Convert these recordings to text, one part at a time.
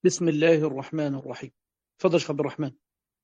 بسم الله الرحمن الرحيم. تفضل يا شيخ عبد الرحمن.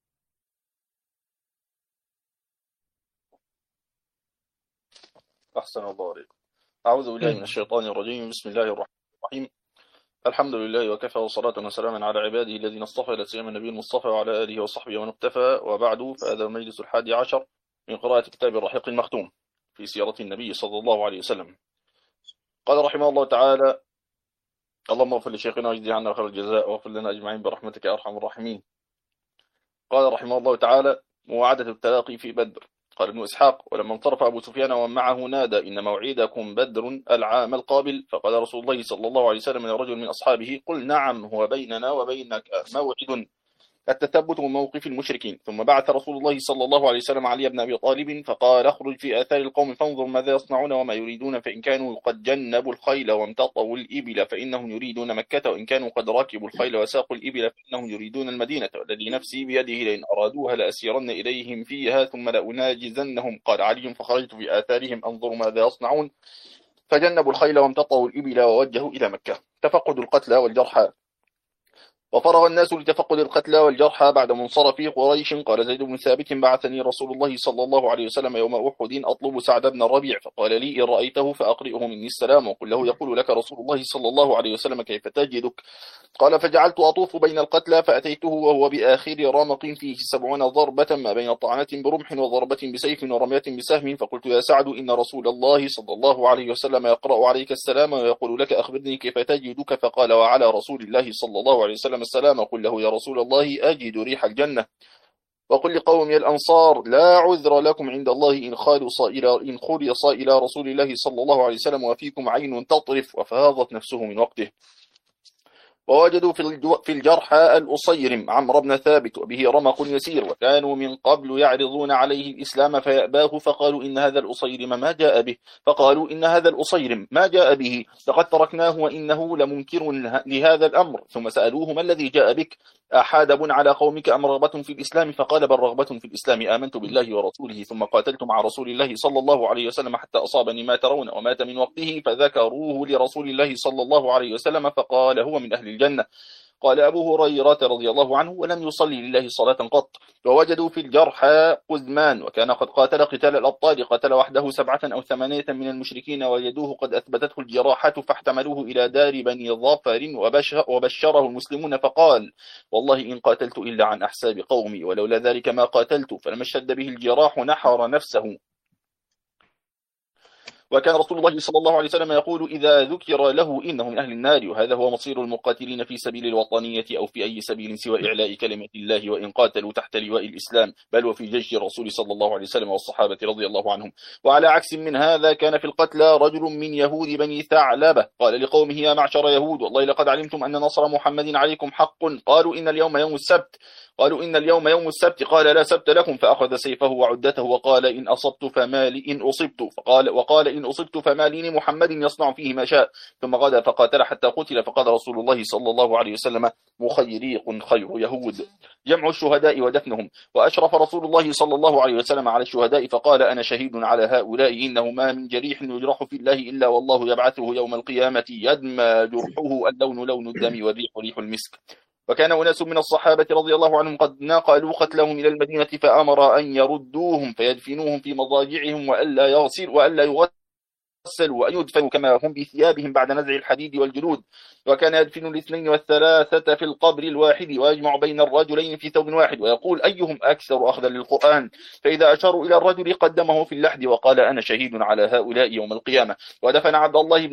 أحسن الله عليكم. أعوذ بالله من آمين. الشيطان الرجيم. بسم الله الرحمن الرحيم. الحمد لله وكفى وصلاة وسلاما على عباده الذين اصطفى، لا سيما النبي المصطفى وعلى آله وصحبه ومن اكتفى، وبعد، فهذا المجلس 11 من قراءة كتاب الرحيق المختوم في سيرة النبي صلى الله عليه وسلم. قال رحمه الله تعالى: اللهم اغفر لشيخنا واجزه عنا خير الجزاء واغفر لنا أجمعين برحمتك يا أرحم الراحمين. قال رحمه الله تعالى: مواعدة التلاقي في بدر. قال ابن إسحاق: ولما انصرف أبو سفيان ومعه نادى: إن موعدكم بدر العام القابل. فقال رسول الله صلى الله عليه وسلم لرجل من أصحابه: قل نعم، هو بيننا وبينك موعد التثبت من موقف المشركين. ثم بعث رسول الله صلى الله عليه وسلم علي بن أبي طالب فقال: اخرج في آثار القوم فانظر ماذا يصنعون وما يريدون، فإن كانوا قد جنبوا الخيل وامتطوا الإبل فإنهم يريدون مكة، وإن كانوا قد ركبوا الخيل وساقوا الإبل فإنهم يريدون المدينة، والذي نفسي بيده لئن أرادوها لأسيرن إليهم فيها ثم لأناجزنهم. قال علي: فخرجت في آثارهم أنظر ماذا يصنعون، فجنبوا الخيل وامتطوا الإبل ووجهوا إلى مكة. تفقد القتلى والجرحى. وفرغ الناس لتفقد القتلى والجرحى بعد منصرف قريش. قال زيد بن ثابت: بعثني رسول الله صلى الله عليه وسلم يوم أحد أطلب سعد بن الربيع، فقال لي: إن رأيته فأقرئه مني السلام، وقل له يقول لك رسول الله صلى الله عليه وسلم كيف تجدك؟ قال: فجعلت أطوف بين القتلى فأتيته وهو بآخر رمق فيه 70 ضربة، ما بين طعنة برمح وضربة بسيف ورمية بسهم. فقلت: يا سعد، إن رسول الله صلى الله عليه وسلم يقرأ عليك السلام ويقول لك: أخبرني كيف تجدك؟ فقال: وعلى رسول الله صلى الله عليه وسلم السلام. قل له: يا رسول الله، أجد ريح الجنة. وقل لقوم الأنصار: لا عذر لكم عند الله إن خلص إلى رسول الله صلى الله عليه وسلم وفيكم عين تطرف. وفاضت نفسه من وقته. ووجدوا في الجرحى الأصيرم عمرو بن ثابت وبه رمق يسير، وكانوا من قبل يعرضون عليه الإسلام فيأباه، فقالوا: إن هذا الأصيرم ما جاء به، لقد تركناه وإنه لمنكر لهذا الأمر. ثم سألوه: ما الذي جاء بك؟ أحادب على قومك أم رغبة في الإسلام؟ فقال: بل رغبة في الإسلام، آمنت بالله ورسوله ثم قاتلت مع رسول الله صلى الله عليه وسلم حتى أصابني ما ترون، ومات من وقته. فذكروه لرسول الله صلى الله عليه وسلم فقال: هو من أهل الجنة. قال أبو هريرة رضي الله عنه: ولم يصلي لله صلاة قط. ووجدوا في الجرحى قزمان، وكان قد قاتل قتال الأبطال، قتل وحده 7 أو 8 من المشركين، ووجدوه قد أثبتته الجراحة فاحتملوه إلى دار بني ظفر، وبشره المسلمون فقال: والله إن قاتلت إلا عن أحساب قومي، ولولا ذلك ما قاتلت. فلما اشتد به الجراح نحر نفسه. وكان رسول الله صلى الله عليه وسلم يقول إذا ذكر له إنه من أهل النار. وهذا هو مصير المقاتلين في سبيل الوطنية أو في أي سبيل سوى إعلاء كلمة الله، وإن قاتلوا تحت لواء الإسلام، بل وفي جيش الرسول صلى الله عليه وسلم والصحابة رضي الله عنهم. وعلى عكس من هذا كان في القتلى رجل من يهود بني ثعلبة قال لقومه: يا معشر يهود، والله لقد علمتم أن نصر محمد عليكم حق. قالوا إن اليوم يوم السبت. قال: لا سبت لكم. فأخذ سيفه وعدته وقال: إن أصبت فما لي محمد يصنع فيه ما شاء. ثم غدا فقاتل حتى قتل. فقال رسول الله صلى الله عليه وسلم: مخيريق خير يهود. جمع الشهداء ودفنهم. وأشرف رسول الله صلى الله عليه وسلم على الشهداء فقال: أنا شهيد على هؤلاء، إنه ما من جريح يجرح في الله إلا والله يبعثه يوم القيامة يدمى جرحه، اللون لون الدم والريح ريح المسك. وكان أناس من الصحابة رضي الله عنهم قد نقلوا قتلهم إلى المدينة، فأمر أن يردوهم فيدفنوهم في مضاجعهم وألا يغسلوا وأن يدفنوا كما هم بثيابهم بعد نزع الحديد والجلود. وكان يدفن الاثنين والثلاثة في القبر الواحد، ويجمع بين الرجلين في ثوب واحد، ويقول: أيهم أكثر أخذا للقرآن؟ فإذا أشاروا إلى الرجل قدمه في اللحد وقال: أنا شهيد على هؤلاء يوم القيامة. ودفن عبد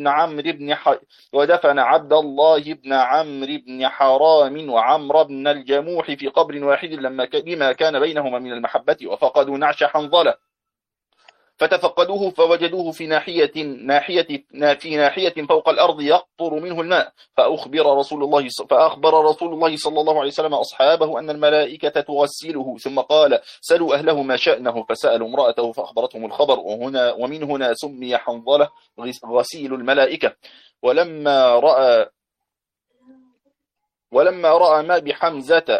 الله بن عمرو بن حرام وعمرو بن الجموح في قبر واحد لما كان بينهما من المحبة، وفقدوا نعش حنظلة فتفقدوه فوجدوه في ناحية فوق الأرض يقطر منه الماء. فأخبر رسول الله صلى الله عليه وسلم أصحابه أن الملائكة تغسله، ثم قال: سلوا أهله ما شأنه. فسألوا امرأته فأخبرتهم الخبر، ومن هنا سمي حنظلة غسيل الملائكة. ولما رأى ما بحمزة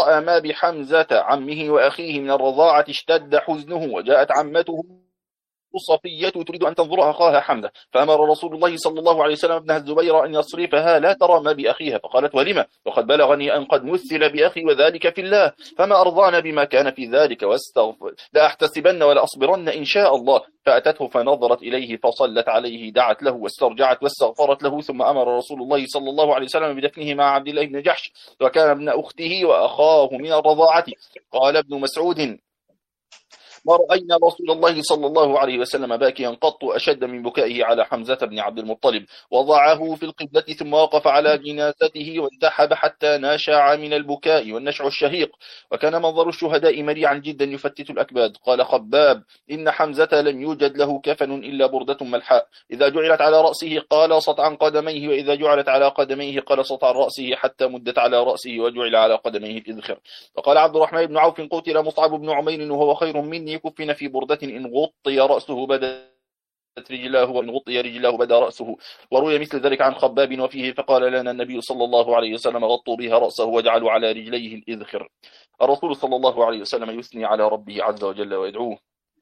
عمه وأخيه من الرضاعة اشتد حزنه، وجاءت عمته صفية تريد أن تنظر أخاها حمزة، فأمر رسول الله صلى الله عليه وسلم ابنها الزبير أن يصرفها لا ترى ما بأخيها، فقالت ولم؟ وقد بلغني أن قد مثل بأخي وذلك في الله، فما أرضانا بما كان في ذلك، واستغفر لا أحتسبن ولا أصبرن إن شاء الله. فأتته فنظرت إليه فصلت عليه، دعت له واسترجعت واستغفرت له، ثم أمر رسول الله صلى الله عليه وسلم بدفنه مع عبد الله بن جحش، وكان ابن أخته وأخاه من الرضاعة. قال ابن مسعود: ما رأينا رسول الله صلى الله عليه وسلم باكيا قط أشد من بكائه على حمزة بن عبد المطلب. وضعه في القبلة ثم وقف على جنازته وانتحب حتى ناشع من البكاء والنشع الشهيق، وكان منظر الشهداء مريعا جدا يفتت الأكباد. قال خباب: إن حمزة لم يوجد له كفن إلا بردة ملحاء، إذا جعلت على رأسه قالصت عن قدميه، وإذا جعلت على قدميه قالصت عن رأسه، حتى مدت على رأسه وجعل على قدميه الإذخر. وقال عبد الرحمن بن عوف: قتل مصعب بن عمير وهو خير مني، كفن في بردة إن غطي رأسه بدت رجلاه، وإن غطي رجلاه بدا رأسه. وروي مثل ذلك عن خباب وفيه: فقال لنا النبي صلى الله عليه وسلم: غطوا بها رأسه واجعلوا على رجليه الإذخر. الرسول صلى الله عليه وسلم يثني على ربه عز وجل ويدعوه.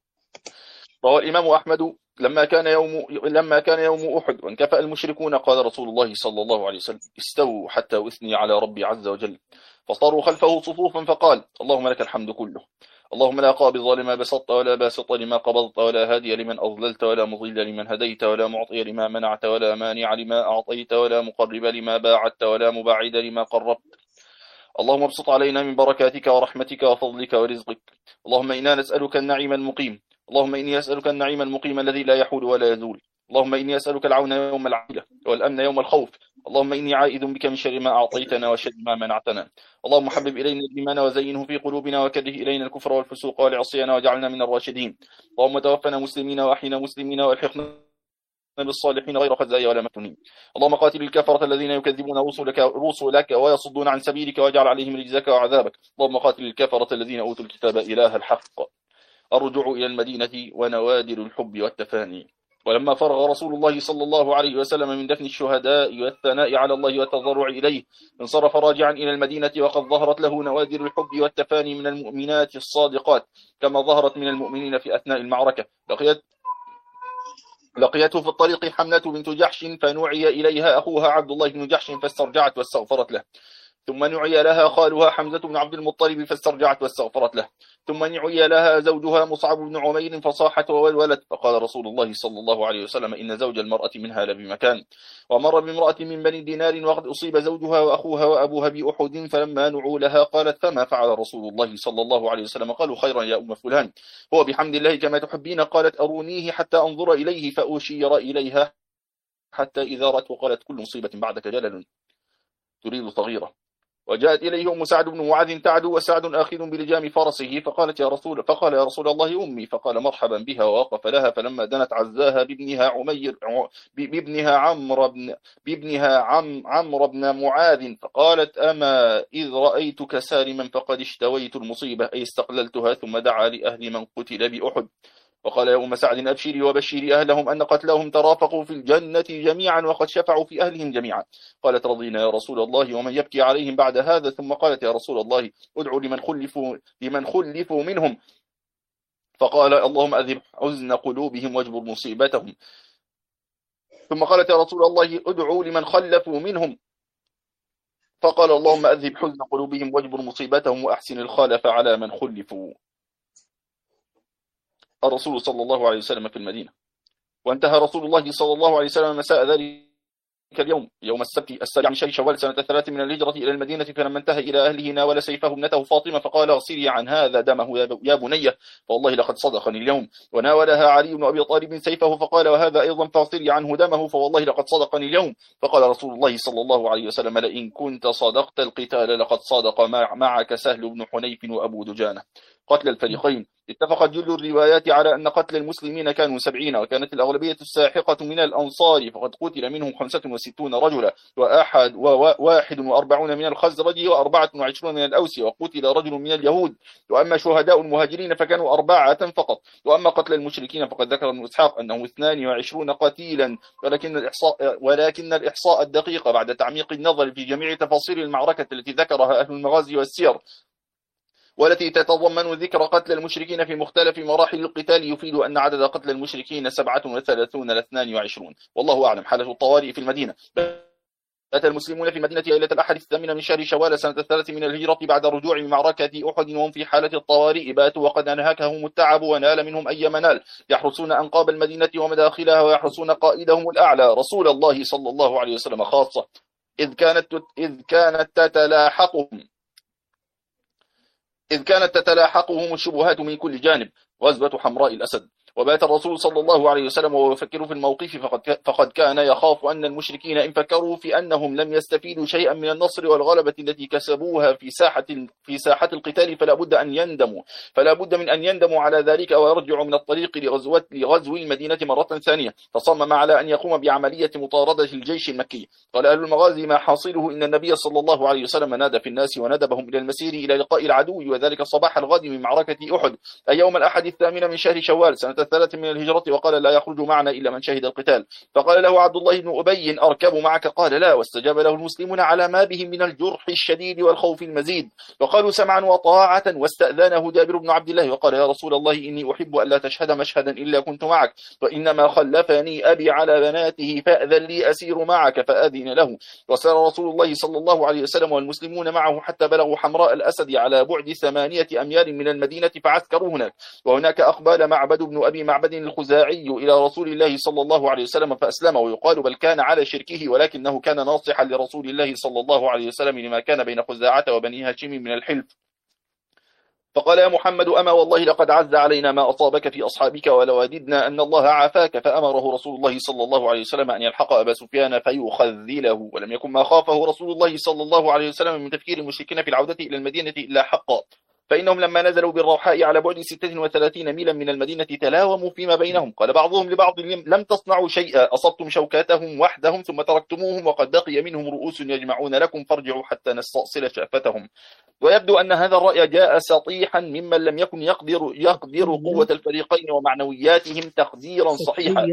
روى الإمام أحمد: لما كان يوم أحد وانكفأ المشركون، قال رسول الله صلى الله عليه وسلم: استووا حتى أثني على ربي عز وجل. فصاروا خلفه صفوفا، فقال: اللهم لك الحمد كله، اللهم لا قابض لما بسطت ولا باسط لما قبضت ولا هادي لمن أضللت ولا مضل لمن هديت ولا معطي لما منعت ولا مانع لما أعطيت ولا مقرب لما باعدت ولا مباعد لما قربت. اللهم ابسط علينا من بركاتك ورحمتك وفضلك ورزقك. اللهم إنا نسألك النعيم المقيم، اللهم إني أسألك النعيم المقيم الذي لا يحول ولا يزول. اللهم إني أسألك العون يوم العيلة والأمن يوم الخوف. اللهم إني عائذ بك من شر ما أعطيتنا وشر ما منعتنا. اللهم حبب إلينا الإيمان وزينه في قلوبنا، وكره إلينا الكفر والفسوق والعصيان واجعلنا من الراشدين. اللهم توفنا مسلمين وأحينا مسلمين والحقنا بالصالحين غير خزايا ولا مفتونين. اللهم قاتل الكفرة الذين يكذبون رسلك ويصدون عن سبيلك، واجعل عليهم رجزك وعذابك. اللهم قاتل الكفرة الذين أوتوا الكتاب إله الحق. الرجوع إلى المدينة ونوادر الحب والتفاني. ولما فرغ رسول الله صلى الله عليه وسلم من دفن الشهداء والثناء على الله والتضرع إليه، انصرف راجعا إلى المدينة، وقد ظهرت له نوادر الحب والتفاني من المؤمنات الصادقات، كما ظهرت من المؤمنين في أثناء المعركة. لقيته في الطريق حملة بنت جحش، فنعي إليها أخوها عبد الله بن جحش فاسترجعت واستغفرت له. ثم نعي لها خالها حمزة بن عبد المطلب فاسترجعت واستغفرت له. ثم نعي لها زوجها مصعب بن عمير فصاحت وولولت. فقال رسول الله صلى الله عليه وسلم: إن زوج المرأة منها لبمكان. ومر بامرأة من بني دينار وقد أصيب زوجها وأخوها وأبوها بأحد، فلما نعوا لها قالت: فما فعل رسول الله صلى الله عليه وسلم؟ قالوا: خيرا يا أم فلان، هو بحمد الله كما تحبين. قالت: أرونيه حتى أنظر إليه، فأشير إليها حتى إذا رأت، وقالت: كل مصيبة بعدك جلل تريد صغيرة. وجاءت إليه أم سعد بن معاذ تعدو، وسعد آخذ بلجام فرسه، فقال يا رسول الله أمي. فقال: مرحبا بها، ووقف لها. فلما دنت عزاها بابنها عمرو بن معاذ، فقالت: أما إذ رأيتك سالما فقد اشتويت المصيبة، أي استقللتها. ثم دعا لأهل من قتل بأحد، وقال: يا أم سعد أبشري وبشري أهلهم أن قتلهم ترافقوا في الجنة جميعا، وقد شفعوا في أهلهم جميعا. قالت: رضينا يا رسول الله، ومن يبكي عليهم بعد هذا؟ ثم قالت: يا رسول الله، ادعوا لمن خلفوا منهم. فقال: اللهم أذهب حزن قلوبهم واجبر مصيبتهم. ثم قالت: يا رسول الله، ادعوا لمن خلفوا منهم. فقال: اللهم أذهب حزن قلوبهم واجبر مصيبتهم وأحسن الخلف على من خلفوا. الرسول صلى الله عليه وسلم في المدينة. وانتهى رسول الله صلى الله عليه وسلم مساء ذلك اليوم، يوم السبت 7 من شهر شوال سنة 3 من الهجرة إلى المدينة. فلما انتهى إلى أهله ناول سيفه ابنته فاطمة، فقال: اغسلي عن هذا دمه يا بني، فوالله لقد صدقني اليوم. وناولها علي بن أبي طالب سيفه، فقال: وهذا أيضا فاغسلي عنه دمه، فوالله لقد صدقني اليوم. فقال رسول الله صلى الله عليه وسلم: لئن كنت صدقت القتال لقد صدق معك سهل بن حنيف وأبو دجانة. قتل الفريقين. اتفقت جل الروايات على أن قتل المسلمين كانوا 70، وكانت الأغلبية الساحقة من الأنصار، فقد قتل منهم 65 رجلا، و41 من الخزرج، و24 من الأوس، وقتل رجل من اليهود. وأما شهداء المهاجرين فكانوا 4 فقط. وأما قتل المشركين فقد ذكر ابن إسحاق أنه 22 قتيلا، ولكن الإحصاء الدقيق بعد تعميق النظر في جميع تفاصيل المعركة التي ذكرها أهل المغازي والسير والتي تتضمن ذكر قتل المشركين في مختلف مراحل القتال، يفيد أن عدد قتل المشركين 37 ل 22. والله أعلم. حالة الطوارئ في المدينة. أتى المسلمون في مدينة ليلة الأحد 8 من شهر شوال سنة 3 من الهجرة بعد الرجوع من معركة أحد وهم في حالة الطوارئ، باتوا وقد أنهكهم التعب ونال منهم أي منال، يحرسون أنقاب المدينة ومداخلها ويحرسون قائدهم الأعلى رسول الله صلى الله عليه وسلم خاصة، إذ كانت تتلاحقهم الشبهات من كل جانب. غزوة حمراء الأسد. وبات الرسول صلى الله عليه وسلم وهو يفكر في الموقف، فقد كان يخاف أن المشركين إن فكروا في أنهم لم يستفيدوا شيئا من النصر والغلبة التي كسبوها في ساحة القتال فلا بد من أن يندموا على ذلك ويرجعوا من الطريق لغزو المدينة مرة ثانية. فصمم على أن يقوم بعملية مطاردة الجيش المكي. قال أهل المغازي: ما حاصله إن النبي صلى الله عليه وسلم نادى في الناس وندبهم إلى المسير إلى لقاء العدو، وذلك صباح الغد من معركة أحد، أي يوم الأحد 8 من شهر شوال سنة 3 من الهجرة، وقال: لا يخرج معنا إلا من شهد القتال. فقال له عبد الله بن أبي: أركب معك؟ قال: لا. واستجاب له المسلمون على ما بهم من الجرح الشديد والخوف المزيد، وقالوا: سمعا وطاعة. واستأذنه جابر بن عبد الله وقال: يا رسول الله، إني أحب أن لا تشهد مشهدا إلا كنت معك، وإنما خلفني أبي على بناته، فأذن لي أسير معك. فأذن له، وسار رسول الله صلى الله عليه وسلم والمسلمون معه حتى بلغوا حمراء الأسد على بعد 8 أميال من المدينة، فعسكروا هناك. وهناك أقبال معبد بن أبي معبد الخزاعي إلى رسول الله صلى الله عليه وسلم فأسلم، ويقال بل كان على شركه، ولكنه كان ناصحا لرسول الله صلى الله عليه وسلم لما كان بين خزاعة وبني هاشم من الحلف. فقال: يا محمد، أما والله لقد عز علينا ما أصابك في أصحابك، ولو وددنا أن الله عافاك. فأمره رسول الله صلى الله عليه وسلم أن يلحق أبا سفيان فيخذله، ولم يكن ما خافه رسول الله صلى الله عليه وسلم من تفكير المشركين في العودة إلى المدينة إلا حقا، فإنهم لما نزلوا بالروحاء على بعد 36 ميلا من المدينة تلاوموا فيما بينهم. قال بعضهم لبعض: لم تصنعوا شيئا، أصبتم شوكاتهم وحدهم ثم تركتموهم، وقد بقي منهم رؤوس يجمعون لكم، فارجعوا حتى نستأصل شأفتهم. ويبدو أن هذا الرأي جاء سطيحا ممن لم يكن يقدر قوة الفريقين ومعنوياتهم تقديرا صحيحا.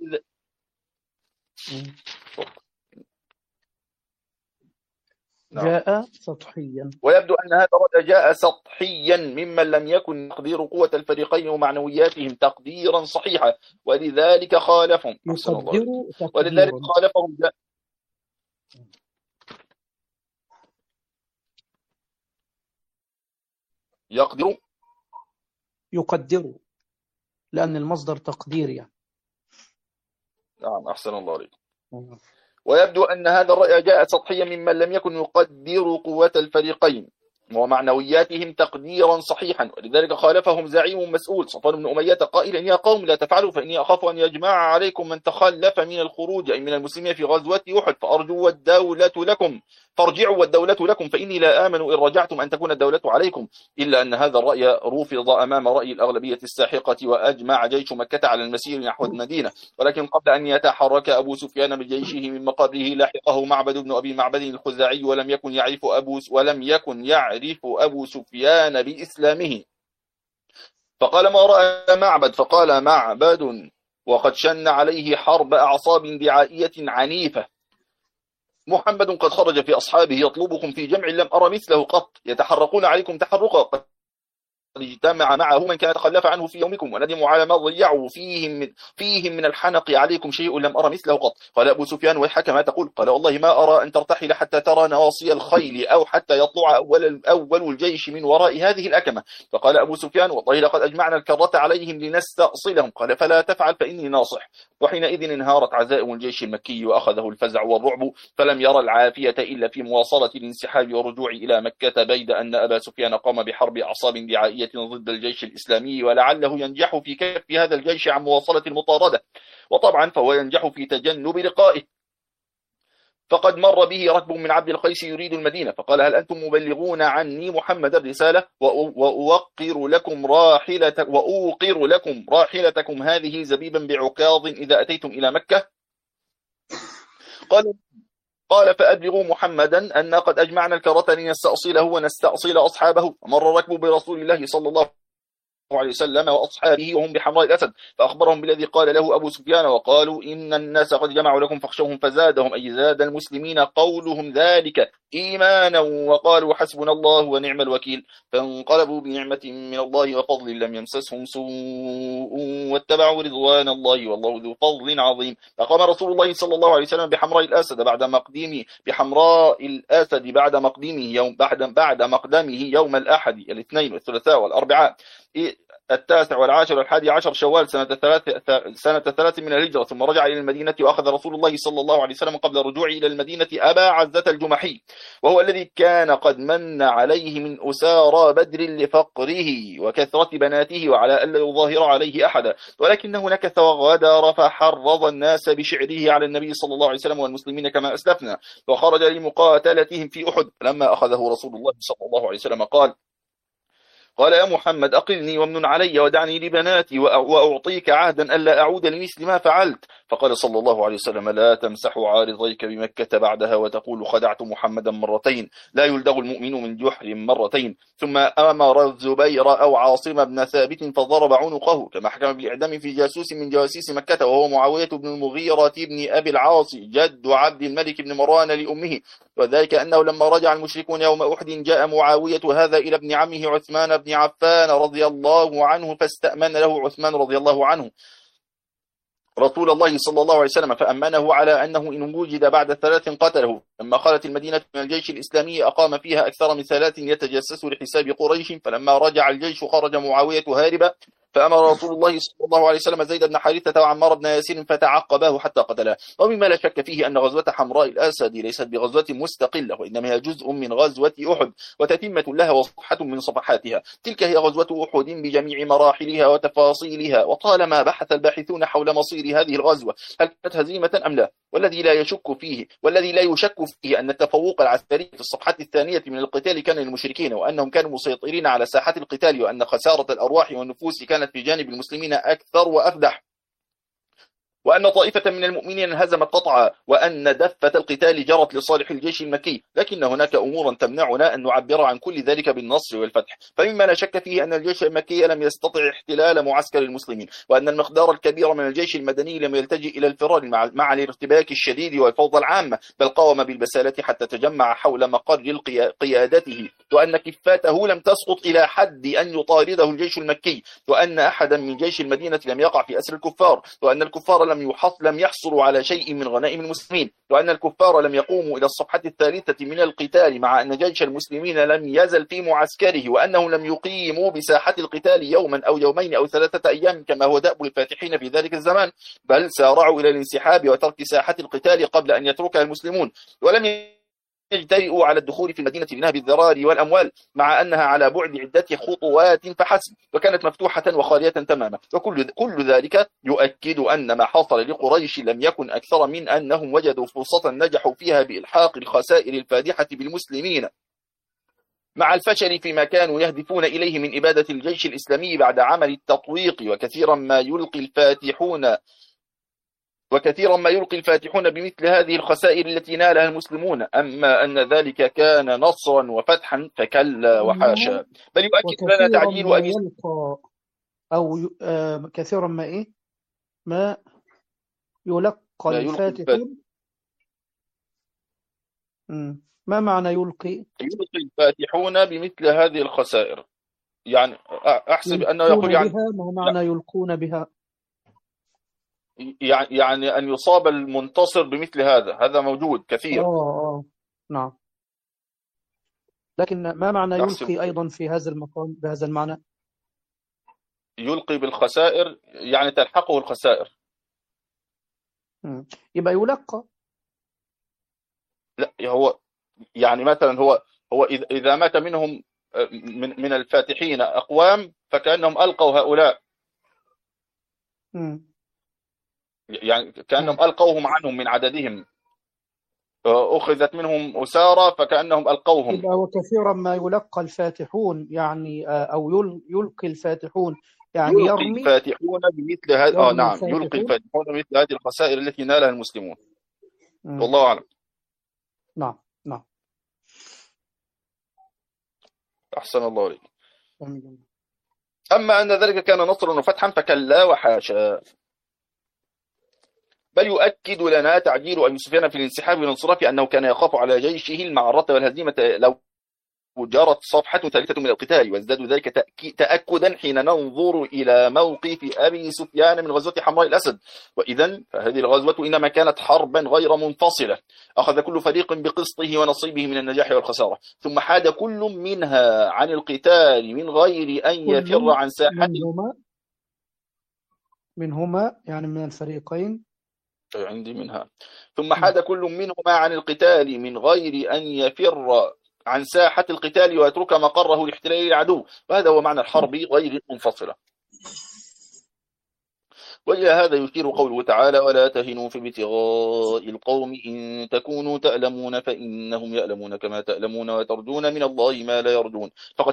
جاء سطحيا. ويبدو أن هذا الرأي جاء سطحيا ممن لم يكن يقدر قوة الفريقين ومعنوياتهم تقديرا صحيحا، ولذلك خالفهم. يقدر لأن المصدر تقدير يعني. نعم، أحسن الله عليك. ويبدو أن هذا الرأي جاء سطحيا ممن لم يكن يقدر قوة الفريقين ومعنوياتهم تقديرا صحيحا، ولذلك خالفهم زعيم مسؤول صفوان بن أمية قائلا: يا قوم لا تفعلوا، فإني أخاف أن يجمع عليكم من تخلف من الخروج، أي من المسلمين في غزوة أحد، فارجعوا والدولة لكم، فإني لا آمن إن رجعتم أن تكون الدولة عليكم. إلا أن هذا الرأي رفض أمام رأي الأغلبية الساحقة، وأجمع جيش مكة على المسير نحو المدينة. ولكن قبل أن يتحرك أبو سفيان بجيشه من مقابله لاحقه معبد بن أبي معبد الخزاعي، ولم يكن يعرف أبو سفيان بإسلامه. فقال: ما رأى معبد؟ فقال معبد: وقد شن عليه حرب أعصاب دعائية عنيفة. محمد قد خرج في أصحابه يطلبكم في جمع لم أرى مثله قط، يتحرقون عليكم تحرقا، قد اجتمع معه من كان تخلف عنه في يومكم، وندموا على ما ضيعوا فيهم من الحنق عليكم شيء لم أرى مثله قط. قال أبو سفيان: ويحك ما تقول؟ قال: والله ما أرى أن ترتحل حتى ترى نواصي الخيل، أو حتى يطلع أول الجيش من وراء هذه الأكمة. فقال أبو سفيان: والله لقد أجمعنا الكرة عليهم لنستأصلهم. قال: فلا تفعل فإني ناصح. وحينئذ انهارت عزائم الجيش المكي وأخذه الفزع والرعب، فلم يرى العافية إلا في مواصلة الانسحاب والرجوع إلى مكة، بيد أن أبا سفيان قام بحرب أعصاب دعائية ضد الجيش الإسلامي، ولعله ينجح في كف هذا الجيش عن مواصلة المطاردة، وطبعا فهو ينجح في تجنب لقائه. فقد مر به ركب من عبد القيس يريد المدينة، فقال: هل أنتم مبلغون عني محمد الرسالة؟ وأوقر لكم راحلتكم هذه زبيبا بعكاظ إذا أتيتم إلى مكة. قال: فأبلغوا محمدا أن قد أجمعنا الكرة لنستأصله ونستأصل أصحابه. ومر ركب برسول الله صلى الله عليه وسلم وأصحابه وهم بحمراء الأسد، فأخبرهم بالذي قال له أبو سفيان، وقالوا: إن الناس قد جمعوا لكم فاخشوهم، فزادهم، أي زاد المسلمين قولهم ذلك، إيمانا وقالوا حسبنا الله ونعم الوكيل، فانقلبوا بنعمة من الله وفضل لم يمسسهم سوء واتبعوا رضوان الله والله ذو فضل عظيم. أقام رسول الله صلى الله عليه وسلم بحمراء الأسد بعد مقدمه يوم الأحد الاثنين والثلاثاء والأربعاء 19 و11 شوال سنة 3 من الهجرة، ثم رجع إلى المدينة، وأخذ رسول الله صلى الله عليه وسلم قبل الرجوع إلى المدينة أبا عزة الجمحي، وهو الذي كان قد من عليه من أسارى بدر لفقره وكثرة بناته وعلى ألا يظاهر عليه أحدا، ولكنه نكث وغدر فحرض الناس بشعره على النبي صلى الله عليه وسلم والمسلمين كما أسلفنا، وخرج لمقاتلتهم في أحد. لما أخذه رسول الله صلى الله عليه وسلم قال يا محمد أقلني وامنن علي ودعني لبناتي وأعطيك عهدا ألا أعود لمثل ما فعلت. فقال صلى الله عليه وسلم لا تمسح عارضيك بمكة بعدها وتقول خدعت محمدا مرتين، لا يلدغ المؤمن من جحر مرتين. ثم أمر الزبير أو عاصم بن ثابت فضرب عنقه، كما حكم بالإعدام في جاسوس من جواسيس مكة، وهو معاوية بن المغيرة بن أبي العاص جد عبد الملك بن مروان لأمه. وذلك أنه لما رجع المشركون يوم أحد جاء معاوية هذا إلى ابن عمه عثمان بن عفان رضي الله عنه، فاستأمن له عثمان رضي الله عنه رسول الله صلى الله عليه وسلم، فأمنه على أنه إن وجد بعد 3 قتله. لما خلت المدينة من الجيش الإسلامي أقام فيها أكثر من 3 يتجسس لحساب قريش، فلما رجع الجيش خرج معاوية هاربا، فأمر رسول الله صلى الله عليه وسلم زيد بن حارثة وعمار بن ياسر فتعقباه حتى قتله. ومما لا شك فيه أن غزوة حمراء الأسد ليست بغزوة مستقلة، وإنما هي جزء من غزوة أحد وتتمة لها وصفحة من صفحاتها. تلك هي غزوة أحد بجميع مراحلها وتفاصيلها. وطالما بحث الباحثون حول مصير هذه الغزوة هل كانت هزيمة أم لا، والذي لا يشك فيه أن التفوق العسكري في الصفحة الثانية من القتال كان للمشركين، وأنهم كانوا مسيطرين على ساحات القتال، وأن خسارة الأرواح والنفوس كانت في جانب المسلمين أكثر وأفدح، وأن طائفة من المؤمنين انهزمت قطعا، وأن دفة القتال جرت لصالح الجيش المكي. لكن هناك أمورا تمنعنا أن نعبر عن كل ذلك بالنصر والفتح. فمما لا شك فيه أن الجيش المكي لم يستطع احتلال معسكر المسلمين، وأن المقدار الكبير من الجيش المدني لم يلتجئ إلى الفرار مع الارتباك الشديد والفوضى العامة، بل قاوم بالبسالة حتى تجمع حول مقر قيادته، وأن كفاته لم تسقط إلى حد أن يطارده الجيش المكي، وأن أحدا من جيش المدينة لم يقع في أسر الكفار، وأن الكفار لم يحصلوا على شيء من غنائم المسلمين، وأن الكفار لم يقوموا إلى الصفحة الثالثة من القتال، مع أن جيش المسلمين لم يزل في معسكره، وأنهم لم يقيموا بساحة القتال يوما أو يومين أو 3 أيام كما هو دأب الفاتحين في ذلك الزمان، بل سارعوا إلى الانسحاب وترك ساحة القتال قبل أن يتركها المسلمون، ولم يجترئوا على الدخول في المدينة لنهب الذرار والأموال، مع أنها على بعد عدة خطوات فحسب، وكانت مفتوحة وخالية تماما. وكل ذلك يؤكد أن ما حصل لقريش لم يكن أكثر من أنهم وجدوا فرصة نجحوا فيها بإلحاق الخسائر الفادحة بالمسلمين، مع الفشل فيما كانوا يهدفون إليه من إبادة الجيش الإسلامي بعد عمل التطويق. وكثيرا ما يلقي الفاتحون بمثل هذه الخسائر التي نالها المسلمون. أما أن ذلك كان نصرا وفتحا فكلا وحاشا، بل يؤكد لنا تعجيل أبي يلقى أو كثيرا ما إيه ما يلقى الفاتحون. ما معنى يلقي الفاتحون بمثل هذه الخسائر؟ يعني أحسب أنه يقول يعني ما معنى يلقون بها؟ يعني أن يصاب المنتصر بمثل هذا موجود كثير. نعم. لكن ما معنى يلقي أيضا في هذا المقام بهذا المعنى؟ يلقي بالخسائر يعني تلحقه الخسائر. يبقى يلقى. لا، هو يعني مثلا هو إذا مات منهم من الفاتحين أقوام فكأنهم ألقوا هؤلاء. يعني كأنهم ألقوهم عنهم من عددهم، أخذت منهم أسارى فكأنهم ألقوهم. وكثيرا ما يلقى الفاتحون يعني أو يلقي الفاتحون يعني يلقي الفاتحون بمثل هذه نعم يلقي الفاتحون بمثل هذه الخسائر التي نالها المسلمون. والله أعلم. نعم. أحسن الله عليك. أما أن ذلك كان نصرا وفتحا فكلا وحاشا، بل يؤكد لنا تعجيل أبي سفيان في الانسحاب والانصراف أنه كان يخاف على جيشه المعرة والهزيمة لو جرت صفحة ثالثة من القتال، وازداد ذلك تأكدا حين ننظر إلى موقف أبي سفيان من غزوة حمراء الأسد. وإذن فهذه الغزوة إنما كانت حربا غير منفصلة، أخذ كل فريق بقسطه ونصيبه من النجاح والخسارة، ثم حاد كل منها عن القتال من غير أن يفر عن ساحة منهما يعني من الفريقين عندي منها. ثم حاد كل منهما عن القتال من غير أن يفر عن ساحة القتال ويترك مقره لاحتلال العدو، وهذا هو معنى الحرب غير المنفصلة. وإلى هذا يشير قوله تعالى: ولا تهنوا في ابتغاء القوم إن تكونوا تألمون فإنهم يألمون كما تألمون وترجون من الله ما لا يرجون.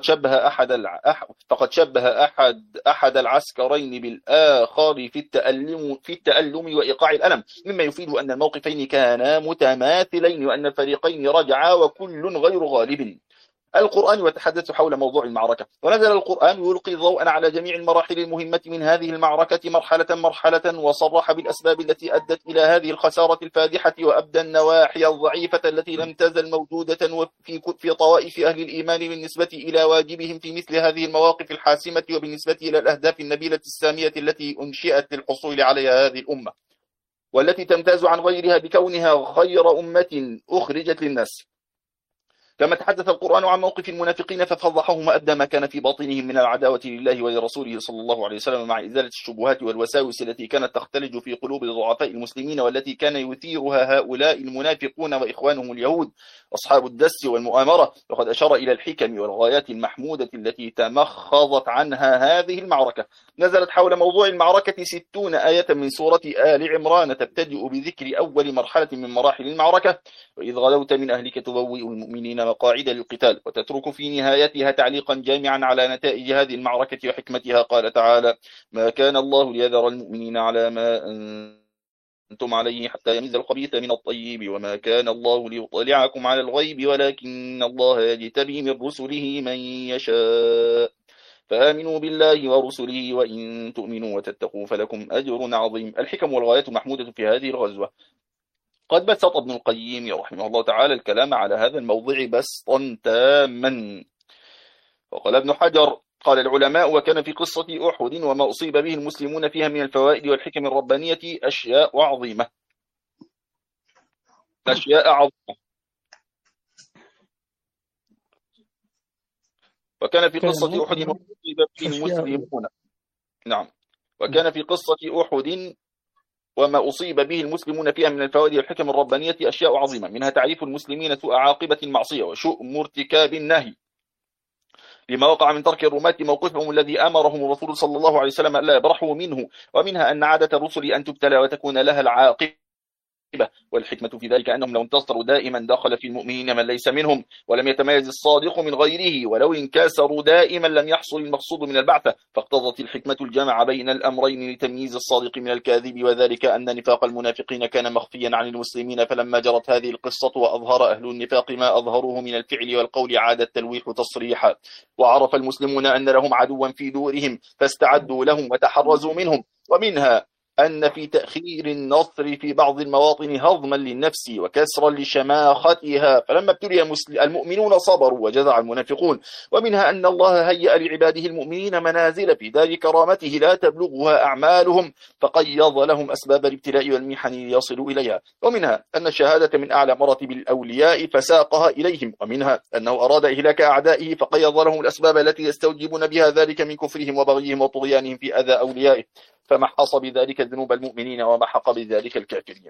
فقد شبه أحد العسكرين بالآخر في التألم وإيقاع الألم، مما يفيد أن الموقفين كانا متماثلين وأن الفريقين رجعا وكل غير غالب. القرآن وتحدث حول موضوع المعركة، ونزل القرآن يلقي ضوءا على جميع المراحل المهمة من هذه المعركة مرحلة وصرح بالأسباب التي أدت إلى هذه الخسارة الفادحة، وأبدى النواحي الضعيفة التي لم تزل موجودة في طوائف أهل الإيمان بالنسبة إلى واجبهم في مثل هذه المواقف الحاسمة، وبالنسبة إلى الأهداف النبيلة السامية التي أنشئت للحصول عليها هذه الأمة، والتي تمتاز عن غيرها بكونها خير أمة أخرجت للناس. كما تحدث القرآن عن موقف المنافقين ففضحهم وأبدى ما كان في باطنهم من العداوة لله ولرسوله صلى الله عليه وسلم، مع إزالة الشبهات والوساوس التي كانت تختلج في قلوب ضعفاء المسلمين، والتي كان يثيرها هؤلاء المنافقون وإخوانهم اليهود أصحاب الدس والمؤامرة. وقد أشار إلى الحكم والغايات المحمودة التي تمخضت عنها هذه المعركة. نزلت حول موضوع المعركة 60 آية من سورة آل عمران، تبتدئ بذكر أول مرحلة من مراحل المعركة: وإذ غدوت من أهلك تبوئ المؤمنين مقاعد للقتال، وتترك في نهايتها تعليقا جامعا على نتائج هذه المعركة وحكمتها. قال تعالى: ما كان الله ليذر المؤمنين على ما أنتم عليه حتى يميز الخبيث من الطيب، وما كان الله ليطلعكم على الغيب ولكن الله يجتبي من رسله من يشاء، فآمنوا بالله ورسله وإن تؤمنوا وتتقوا فلكم أجر عظيم. الحكم والغايات محمودة في هذه الغزوة. قد بسط ابن القيم رحمه الله تعالى الكلام على هذا الموضوع بسطا تاما. وقال ابن حجر: قال العلماء: وكان في قصة أحد وما أصيب به المسلمون فيها من الفوائد والحكم الربانية أشياء عظيمة. وكان في قصة أحد وما أصيب به المسلمون وكان في قصة أحد وما أصيب به المسلمون فيها من الفوائد والحكم الربانية أشياء عظيمة، منها تعريف المسلمين سوء عاقبة المعصية وشؤم ارتكاب النهي، لما وقع من ترك الرماة موقفهم الذي أمرهم الرسول صلى الله عليه وسلم ألا يبرحوا منه، ومنها أن عادة الرسل أن تبتلى وتكون لها العاقبة، والحكمة في ذلك أنهم لو انتصروا دائما دخل في المؤمنين من ليس منهم، ولم يتميز الصادق من غيره، ولو انكسروا دائما لم يحصل المقصود من البعثة، فاقتضت الحكمة الجمع بين الأمرين لتمييز الصادق من الكاذب، وذلك أن نفاق المنافقين كان مخفيا عن المسلمين، فلما جرت هذه القصة وأظهر أهل النفاق ما أظهروه من الفعل والقول عاد التلويح تصريحا، وعرف المسلمون أن لهم عدوا في دورهم فاستعدوا لهم وتحرزوا منهم. ومنها أن في تأخير النصر في بعض المواطن هضما للنفس وكسرا لشماختها، فلما ابتلي المؤمنون صبروا وجزع المنافقون. ومنها أن الله هيأ لعباده المؤمنين منازل في دار كرامته لا تبلغها أعمالهم، فقيض لهم أسباب الابتلاء والمحن ليصلوا إليها. ومنها أن الشهادة من أعلى مراتب الأولياء فساقها إليهم. ومنها أنه أراد إهلاك أعدائه فقيض لهم الأسباب التي يستوجبون بها ذلك من كفرهم وبغيهم وطغيانهم في أذى أوليائه، فمحص بذلك ذنوب المؤمنين ومحق بذلك الكافرين.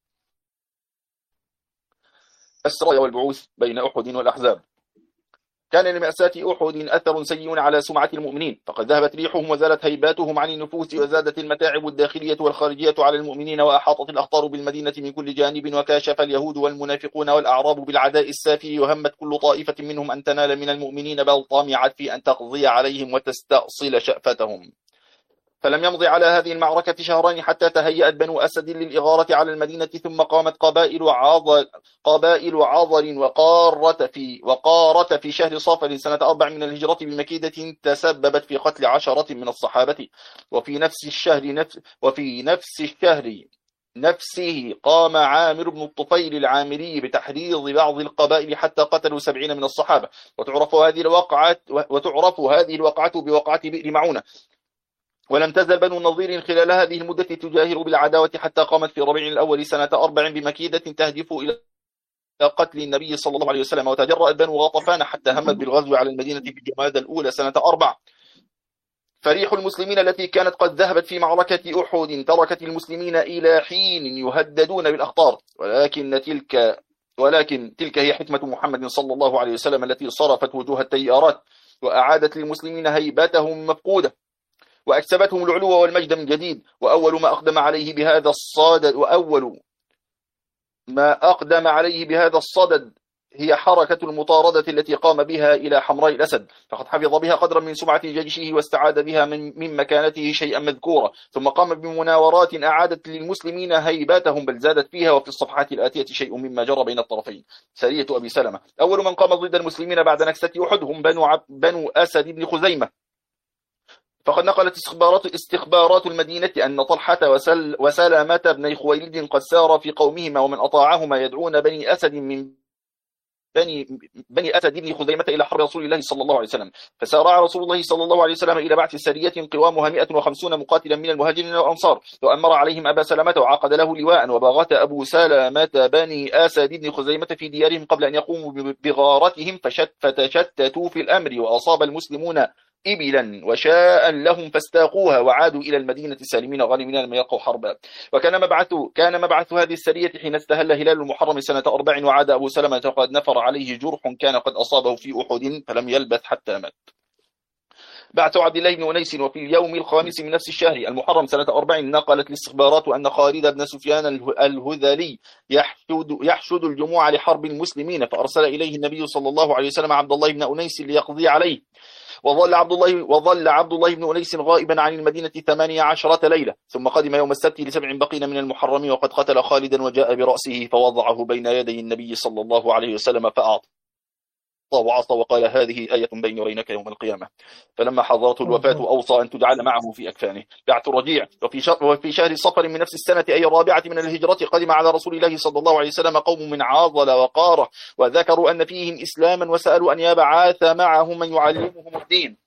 السرايا والبعوث بين أحد والأحزاب. كان لمأساة أحد أثر سيء على سمعة المؤمنين، فقد ذهبت ريحهم وزالت هيباتهم عن النفوس، وزادت المتاعب الداخلية والخارجية على المؤمنين، وأحاطت الأخطار بالمدينة من كل جانب، وكاشف اليهود والمنافقون والأعراب بالعداء السافي، وهمت كل طائفة منهم أن تنال من المؤمنين، بل طمعت في أن تقضي عليهم وتستأصل شأفتهم. فلم يمض على هذه المعركة شهرين حتى تهيأت بنو أسد للإغارة على المدينة، ثم قامت قبائل عضل وقارة في شهر صفر سنة 4 من الهجرة بمكيدة تسببت في قتل 10 من الصحابة. وفي نفس الشهر نفسه قام عامر بن الطفيل العامري بتحريض بعض القبائل حتى قتلوا 70 من الصحابة. وتعرف هذه الوقعة بوقعة بئر معونة. ولم تزل بنو النضير خلال هذه المدة تجاهر بالعداوة حتى قامت في ربيع الأول سنة 4 بمكيدة تهدف إلى قتل النبي صلى الله عليه وسلم. وتجرأت بنو غطفان حتى همت بالغزو على المدينة في جمادى الأولى سنة 4. فريح المسلمين التي كانت قد ذهبت في معركة أحد تركت المسلمين إلى حين يهددون بالأخطار، ولكن تلك هي حكمة محمد صلى الله عليه وسلم التي صرفت وجوه التيارات وأعادت للمسلمين هيبتهم مفقودة وأكسبتهم العلو والمجد من جديد. وأول ما أقدم عليه بهذا الصدد هي حركة المطاردة التي قام بها إلى حمراء الأسد، فقد حفظ بها قدرا من سمعة جيشه واستعاد بها من مكانته شيئا مذكورا. ثم قام بمناورات أعادت للمسلمين هيباتهم بل زادت فيها. وفي الصفحات الآتية شيء مما جرى بين الطرفين. سرية أبي سلمة. أول من قام ضد المسلمين بعد نكسة أحد هم بنو أسد بن خزيمة. فقد نقلت استخبارات المدينة أن طلحة وسلامة بن خويلد قد سار في قومهما ومن أطاعهما يدعون بني أسد بن خزيمة إلى حرب رسول الله صلى الله عليه وسلم. فسارع رسول الله صلى الله عليه وسلم إلى بعث سرية قوامها 150 مقاتلا من المهاجرين والأنصار، وأمر عليهم أبا سلمة وعقد له لواء. وباغت أبو سلمة بني أسد بن خزيمة في ديارهم قبل أن يقوموا بغارتهم فتشتتوا في الأمر، وأصاب المسلمون إبلا وشاء لهم فاستاقوها وعادوا إلى المدينة سالمين غانمين لم يلقوا حربا. كان مبعث هذه السرية حين استهل هلال المحرم سنة 4 وعاد أبو سلمة قد نفر عليه جرح كان قد أصابه في أحد فلم يلبث حتى مات. بعث عبد الله بن أنيس وفي اليوم الخامس من نفس الشهر المحرم سنة 4 نقلت الاستخبارات أن خالد بن سفيان الهذلي يحشد الجموع لحرب المسلمين، فأرسل إليه النبي صلى الله عليه وسلم عبد الله بن أنيس ليقضي عليه. وظل عبد الله بن أنيس غائبا عن المدينة 18 ليلة، ثم قدم يوم السبت ل7 بقين من المحرم وقد قتل خالدا وجاء برأسه فوضعه بين يدي النبي صلى الله عليه وسلم فأعطى وعصى وقال هذه آية بيني وبينك يوم القيامة. فلما حضرته الوفاة أوصى أن تجعل معه في أكفانه. بعث الرجيع. وفي شهر صفر من نفس السنة أي الرابعة من الهجرة قدم على رسول الله صلى الله عليه وسلم قوم من عاضل وقارة وذكروا أن فيهم إسلاما وسألوا أن يبعث معهم من يعلمهم الدين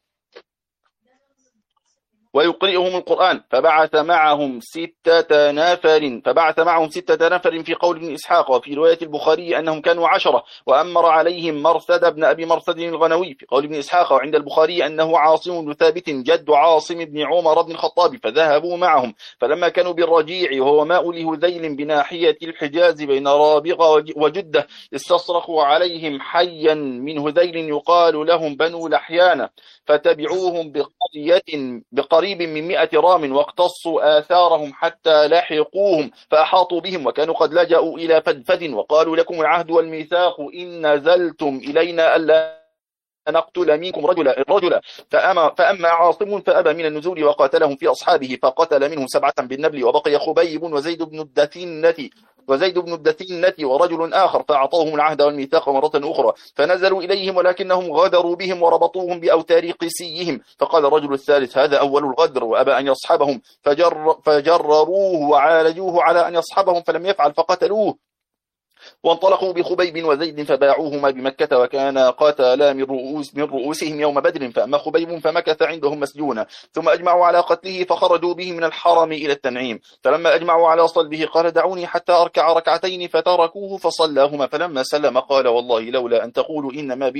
ويقرئهم القرآن. فبعث معهم 6 نفر في قول ابن إسحاق. وفي رواية البخاري أنهم كانوا 10 وأمر عليهم مرثد بن أبي مرثد الغنوي في قول ابن إسحاق. وعند البخاري أنه عاصم بن ثابت جد عاصم بن عمر بن الخطاب فذهبوا معهم. فلما كانوا بالرجيع وهو ماء لهذيل بناحية الحجاز بين رابغة وجدة استصرخوا عليهم حيا من هذيل يقال لهم بنو لحيان، فتبعوهم بقريب من 100 رام واقتصوا آثارهم حتى لحقوهم فأحاطوا بهم وكانوا قد لجأوا إلى فدفد وقالوا لكم العهد والميثاق إن نزلتم إلينا ألا نقتل منكم رجلا. فأما عاصم فأبى من النزول وقاتلهم في أصحابه فقتل منهم 7 بالنبل. وبقي خبيب وزيد بن الدثينة ورجل آخر فأعطوهم العهد والميثاق مرة أخرى فنزلوا إليهم ولكنهم غدروا بهم وربطوهم بأوتار قسيهم. فقال الرجل الثالث هذا أول الغدر وأبى أن يصحبهم فجرروه وعالجوه على أن يصحبهم فلم يفعل فقتلوه. وانطلقوا بخبيب وزيد فباعوهما بمكة وكان قاتلا من رؤوسهم يوم بدر. فأما خبيب فمكث عندهم مسجونا ثم أجمعوا على قتله فخرجوا به من الحرم إلى التنعيم. فلما أجمعوا على صلبه قال دعوني حتى أركع ركعتين فتركوه فصلاهما. فلما سلم قال والله لولا أن تقولوا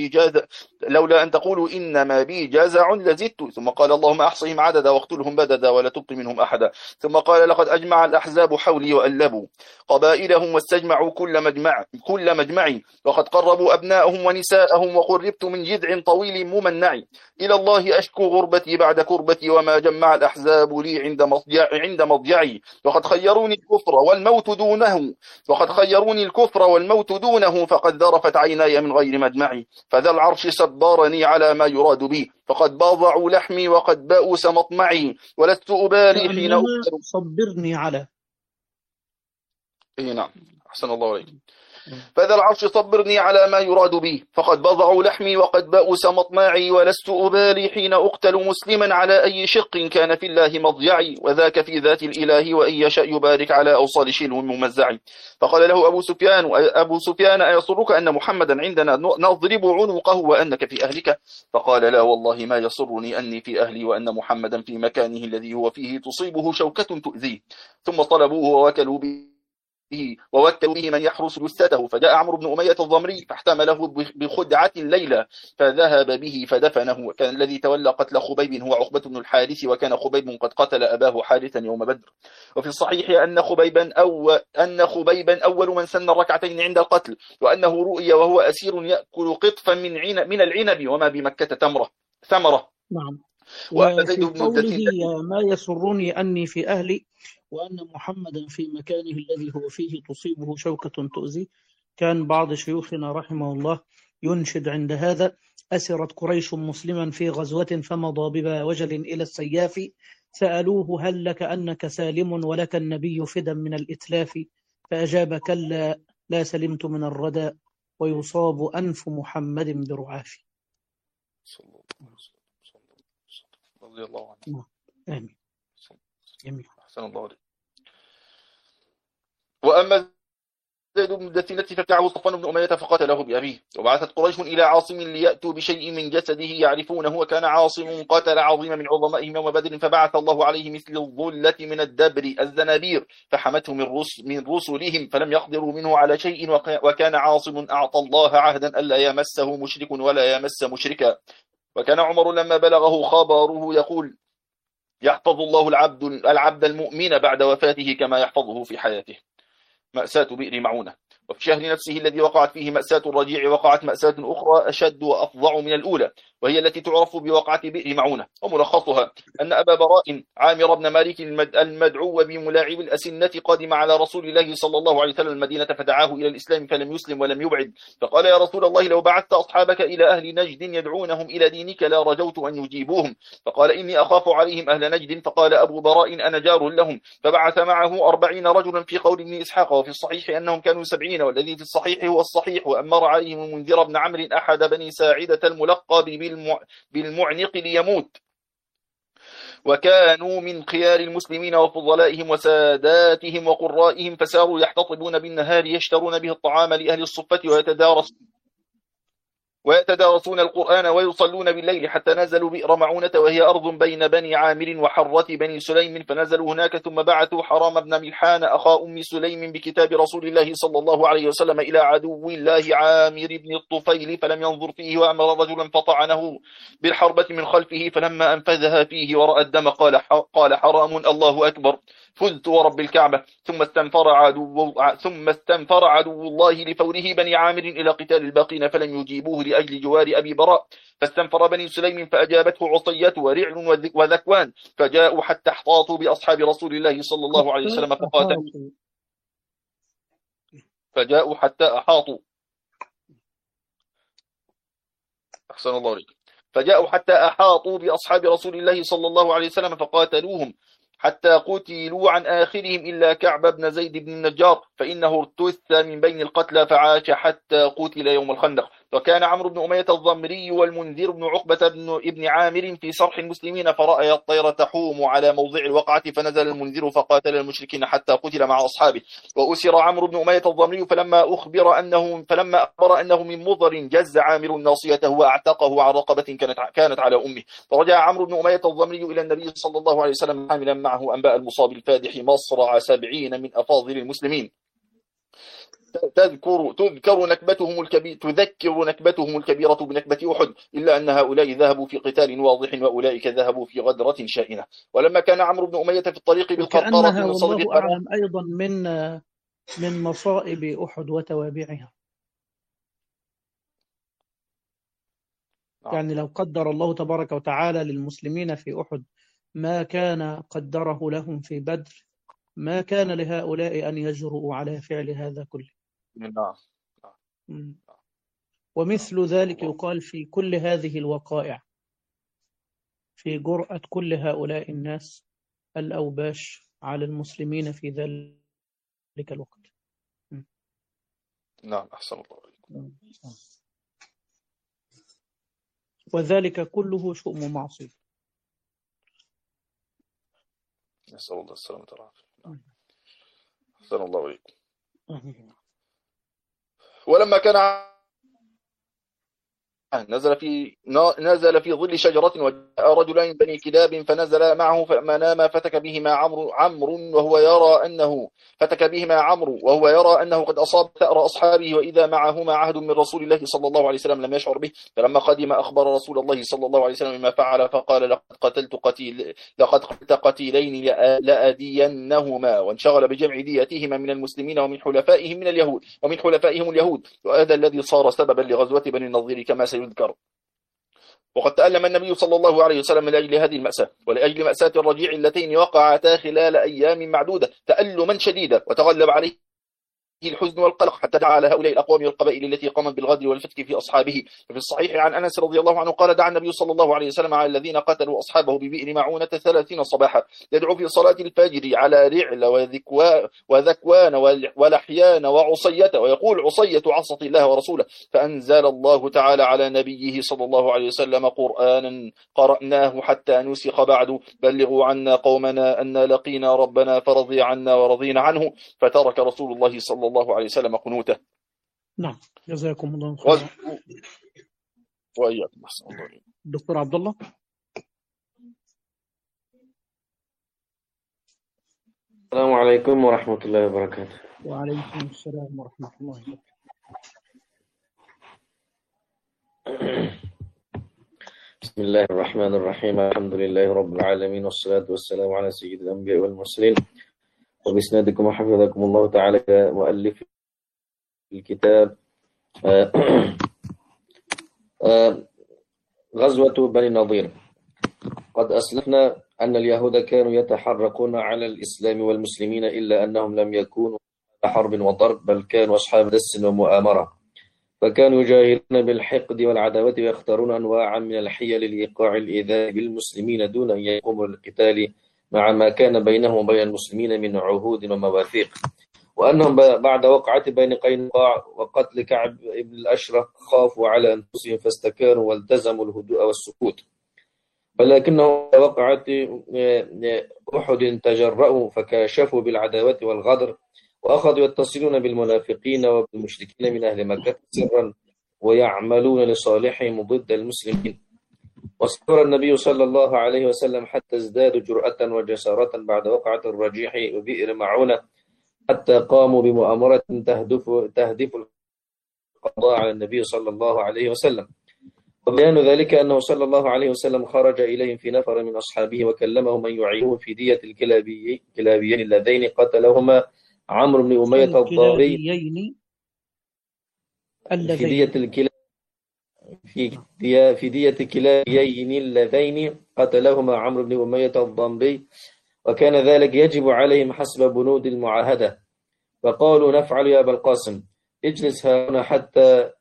إنما بي جازع لزدت. ثم قال اللهم أحصهم عددا واقتلهم بددا ولا تبق منهم أحدا. ثم قال لقد أجمع الأحزاب حولي وألبوا قبائلهم واستجمعوا كل مجمعي وقد قربوا أبناءهم ونساءهم وقربت من جذع طويل ممنع. إلى الله أشكو غربتي بعد كربتي وما جمع الأحزاب لي عند مضجعي. وقد خيروني الكفر والموت دونه فقد ذرفت عيناي من غير مدمعي. فذا العرش صبرني على ما يراد بي فقد باضعوا لحمي وقد بأس مطمعي ولست أبالي حين صبرني على نعم أحسن الله عليك. فذا العرش صبرني على ما يراد بي، فقد بضعوا لحمي وقد بأس مطمعي، ولست أبالي حين أقتل مسلما على أي شق كان في الله مضجعي، وذاك في ذات الإله وإن يشاء يبارك على أوصال شلو ممزع. فقال له أبو سفيان أيسرك أن محمدا عندنا نضرب عنقه وأنك في أهلك؟ فقال لا والله ما يسرني أني في أهلي وأن محمدا في مكانه الذي هو فيه تصيبه شوكة تؤذيه. ثم طلبوه ووكلوا به من يحرس جثته، فجاء عمرو بن أمية الضمري فاحتمله بخدعة ليلة فذهب به فدفنه. وكان الذي تولى قتل خبيب هو عقبة بن الحارث، وكان خبيب قد قتل أباه حارثا يوم بدر. وفي الصحيح أن خبيبا أول من سن الركعتين عند القتل، وأنه رؤي وهو أسير يأكل قطفا من العنب وما بمكة ثمرة. نعم. وأما زيد وفي بن قوله الدثينة ما يسرني أني في أهلي وأن محمدا في مكانه الذي هو فيه تصيبه شوكة تؤذي، كان بعض شيوخنا رحمه الله ينشد عند هذا: أسرت قريش مسلما في غزوة فمضى بما وجل إلى السياف، سألوه هل لك أنك سالم ولك النبي فدا من الإتلاف، فأجاب كلا لا سلمت من الردى ويصاب أنف محمد برعاف. صلى الله عليه وسلم رضي الله عنه. آمين. جميل. أحسن الله عليك. وأما زيد بن الدثينة فابتاعه صفوان بن أمية فقتله بأبيه. وبعثت قريش إلى عاصم ليأتوا بشيء من جسده يعرفونه، وكان عاصم قتل عظيم من عظمائهم يوم بدر، فبعث الله عليه مثل الظلة من الدبر الزنابير فحمته من رسلهم فلم يقدروا منه على شيء. وكان عاصم أعطى الله عهدا ألا يمسه مشرك ولا يمس مشركا. وكان عمر لما بلغه خبره يقول: يحفظ الله العبد المؤمن بعد وفاته كما يحفظه في حياته. مأساة بئر معونة. وفي الشهر نفسه الذي وقعت فيه مأساة الرجيع وقعت مأساة أخرى أشد وأفظع من الأولى، وهي التي تعرف بوقعة بئر معونة. وملخصها أن أبا براء عامر بن مالك المدعو بملاعب الأسنة قدم على رسول الله صلى الله عليه وسلم المدينة فدعاه إلى الإسلام فلم يسلم ولم يبعد، فقال: يا رسول الله لو بعثت أصحابك إلى أهل نجد يدعونهم إلى دينك لا رجوت أن يجيبوهم. فقال: إني أخاف عليهم أهل نجد. فقال أبو براء: أنا جار لهم. فبعث معه 40 رجلا في قول ابن إسحاق، وفي الصحيح أنهم كانوا 70، والذي في الصحيح هو الصحيح. وأمر عليهم المنذر بن عمرو أحد بني ساعدة الملقب بالمعنق ليموت. وكانوا من خيار المسلمين وفضلائهم وساداتهم وقرائهم، فساروا يحتطبون بالنهار يشترون به الطعام لأهل الصفة ويتدارسون القرآن ويصلون بالليل، حتى نزلوا بئر معونة، وهي أرض بين بني عامر وحرة بني سليم، فنزلوا هناك. ثم بعثوا حرام بن ملحان أخا أم سليم بكتاب رسول الله صلى الله عليه وسلم إلى عدو الله عامر بن الطفيل، فلم ينظر فيه، وأمر رجلا فطعنه بالحربة من خلفه، فلما أنفذها فيه ورأى الدم قال حرام الله أكبر، فزت ورب الكعبة. ثم استنفر عدو الله لفوره بني عامر إلى قتال الباقين، فلم يجيبوه لأجل جوار أبي براء. فاستنفر بني سليم فأجابته عصية ورعل وذكوان، فجاءوا حتى احتاطوا بأصحاب رسول الله صلى الله عليه وسلم فجاءوا حتى أحاطوا بأصحاب رسول الله صلى الله عليه وسلم فقاتلوهم حتى قتلوا عن آخرهم إلا كعب بن زيد بن النجار، فإنه ارتث من بين القتلى فعاش حتى قتل يوم الخندق. وكان عمرو بن أمية الضمري والمنذر بن عقبة بن عامر في صرح المسلمين، فرأى الطير تحوم على موضع الوقعة، فنزل المنذر فقاتل المشركين حتى قتل مع أصحابه. وأسر عمرو بن أمية الضمري، فلما أخبر أنه من مضر جز عامر ناصيته وأعتقه عن رقبة كانت على أمه. فرجع عمرو بن أمية الضمري إلى النبي صلى الله عليه وسلم حاملا معه أنباء المصاب الفادح مصرع 70 من أفاضل المسلمين. تذكر نكبتهم الكبيرة بنكبة أحد، إلا أن هؤلاء ذهبوا في قتال واضح وأولئك ذهبوا في غدرة شائنة. ولما كان عمرو بن أمية في الطريق بالقرقرة من صدر والله أعلم أيضا من مصائب أحد وتوابعها. يعني لو قدر الله تبارك وتعالى للمسلمين في أحد ما كان قدره لهم في بدر، ما كان لهؤلاء أن يجرؤوا على فعل هذا كله. ومثل ذلك يقال في كل هذه الوقائع، في جرأة كل هؤلاء الناس الأوباش على المسلمين في ذلك الوقت. نعم أحسن الله عليكم. وذلك كله شؤم معصية. نسأل الله السلامة والعافية. أحسن الله عليكم. ولما كان نزل في ظل شجرة، وجاء رجلان من بني كلاب فنزل معه فلما نام فتك بهما عمرو وهو يرى أنه قد أصاب ثأر أصحابه، وإذا معهما عهد من رسول الله صلى الله عليه وسلم لم يشعر به. فلما قدم أخبر رسول الله صلى الله عليه وسلم بما فعل، فقال لقد قتلت قتيلين لأدينهما، وانشغل بجمع ديتهما من المسلمين ومن حلفائهم اليهود، وهذا الذي صار سببا لغزوة بني النضير كما سيذكر. وقد تألم النبي صلى الله عليه وسلم من أجل هذه المأساة، ولأجل مأساة الرجيع اللتين وقعتا خلال أيام معدودة تألما شديدا، وتغلب عليه الحزن والقلق حتى دعا على هؤلاء الأقوام والقبائل التي قامت بالغدر والفتك في أصحابه. ففي الصحيح عن أنس رضي الله عنه قال: دعا النبي صلى الله عليه وسلم على الذين قتلوا أصحابه ببئر معونة 30 صباحا، يدعو في صلاة الفجر على رعل وذكوان ولحيان وعصية، ويقول: عصية عصت الله ورسوله. فأنزل الله تعالى على نبيه صلى الله عليه وسلم قرآنا قرأناه حتى نسخ بعد: بلغوا عنا قومنا أن لقينا ربنا فرضي عنا ورضينا عنه. فترك رسول الله صلى الله عليه وسلم قنوته. نعم، جزاكم الله خيرا. وإياكم. دكتور عبد الله. السلام عليكم ورحمة الله وبركاته. وعليكم السلام ورحمة الله وبركاته. بسم الله الرحمن الرحيم. الحمد لله رب العالمين، والصلاة والسلام على سيد الأنبياء والمرسلين. وبسنادكم وحفظكم الله تعالى مؤلف الكتاب. غزوة بني النضير. قد أسلفنا أن اليهود كانوا يتحرقون على الإسلام والمسلمين، إلا أنهم لم يكونوا حرب وضرب، بل كانوا أصحاب دس ومؤامرة، فكانوا يجاهرون بالحقد والعداوة، ويختارون أنواعا من الحيل لإيقاع الإيذاء بالمسلمين دون أن يقوموا للقتال، مع ما كان بينهم وبين المسلمين من عهود ومواثيق. وأنهم بعد وقعة بني قينقاع وقتل كعب بن الأشرف خافوا على أنفسهم فاستكانوا والتزموا الهدوء والسكوت، ولكنهم وقعة أحد تجرؤوا فكاشفوا بالعداوة والغدر، وأخذوا يتصلون بالمنافقين وبالمشركين من أهل مكة سرا ويعملون لصالحهم ضد المسلمين. واستمر النبي صلى الله عليه وسلم حتى ازدادوا جرأة وجسارة بعد وقعة الرجيح وبئر معونة، حتى قاموا بمؤامرة تهدف القضاء على النبي صلى الله عليه وسلم. وبيان ذلك أنه صلى الله عليه وسلم خرج إليهم في نفر من أصحابه وكلمهم أن يعينوه في دية الكلابيين اللذين قتلهما عمرو بن أمية الضاري في دية الكلابيين اللذين قتلهما عمرو بن أمية الضنبي، وكان ذلك يجب عليهم حسب بنود المعاهدة. فقالوا: نفعل يا أبا القاسم، اجلس هنا حتى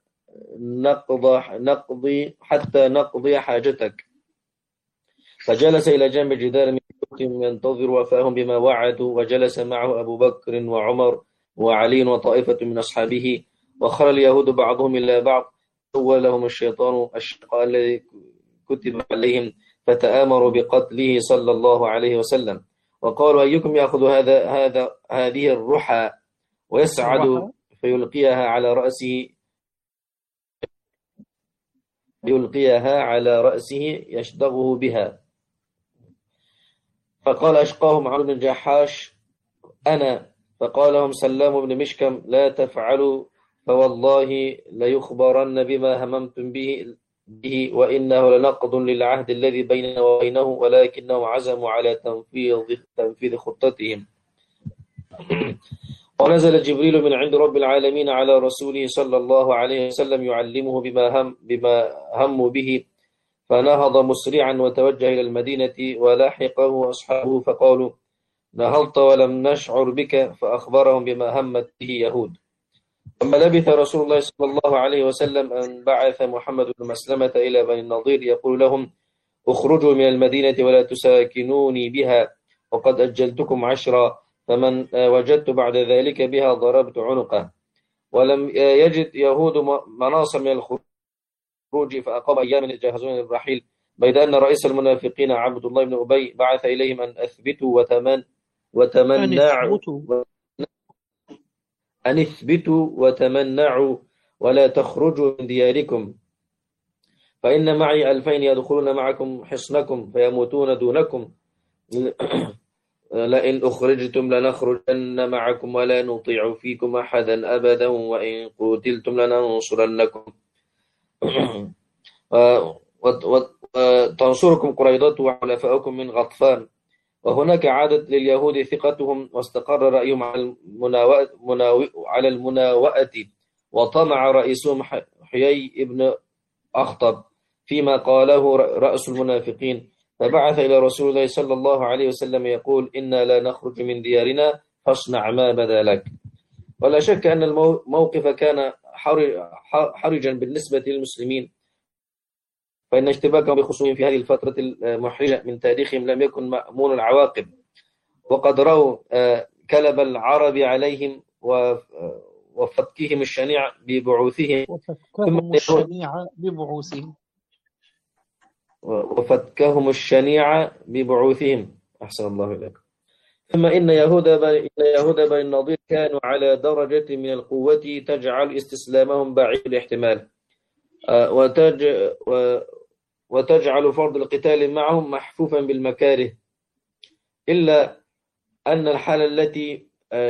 نقضي حاجتك. فجلس إلى جنب جدار من ينتظر وفاهم بما وعدوا، وجلس معه أبو بكر وعمر وعلي وطائفة من أصحابه، وخرى اليهود بعضهم إلى بعض، سولهم الشيطان الشقاء الذي كتب عليهم، فتآمروا بقتله صلى الله عليه وسلم، وقالوا: أيكم يأخذ هذه الرحى ويسعد فيلقيها على رأسه يشدغه بها. فقال أشقاهم عمرو بن جحاش: أنا. فقال لهم سلام بن مشكم: لا تفعلوا، فوالله ليخبرن بما هممتم به، وإنه لنقض للعهد الذي بيننا وبينه، ولكنهم عزموا على تنفيذ خطتهم. ونزل جبريل من عند رب العالمين على رسوله صلى الله عليه وسلم يعلمه بما هموا به، فنهض مسرعا وتوجه إلى المدينة، ولاحقه أصحابه فقالوا: نهضت ولم نشعر بك، فأخبرهم بما همت به يهود. ثم لبث رسول الله صلى الله عليه وسلم أن بعث محمد بن مسلمة إلى بني النضير يقول لهم: اخرجوا من المدينة ولا تساكنوني بها، وقد أجلتكم 10، فمن وجدت بعد ذلك بها ضربت عنقه. ولم يجد يهود مناصا من الخروج فأقام أياما يجهزون للرحيل، بيد أن رئيس المنافقين عبد الله بن أبي بعث إليهم أن وتمنعوا اثبتوا. أن اثبتوا وتمنعوا ولا تخرجوا من دياركم، فإن معي 2000 يدخلون معكم حصنكم فيموتون دونكم، لئن أخرجتم لنخرجن معكم ولا نطيع فيكم أحدا أبدا وإن قتلتم لننصرنكم. وتنصركم قريضة وحلفاؤكم من غطفان. وهناك عادت لليهود ثقتهم واستقر رأيهم على المناوئة، وطمع رئيسهم حيي بن أخطب فيما قاله رأس المنافقين، فبعث إلى رسول الله صلى الله عليه وسلم يقول: إنا لا نخرج من ديارنا فاصنع ما بدا لك. ولا شك أن الموقف كان حرجا بالنسبة للمسلمين، فإن اشتباكهم بخصوصهم في هذه الفترة المحرجة من تاريخهم لم يكن مأمون العواقب، وقد رأوا كلب العرب عليهم وفتكهم الشنيع ببعوثهم أحسن الله إليك. ثم إن يهود بني النضير كانوا على درجة من القوة تجعل استسلامهم بعيد الاحتمال، وتجعل فرض القتال معهم محفوفا بالمكاره، إلا أن الحالة التي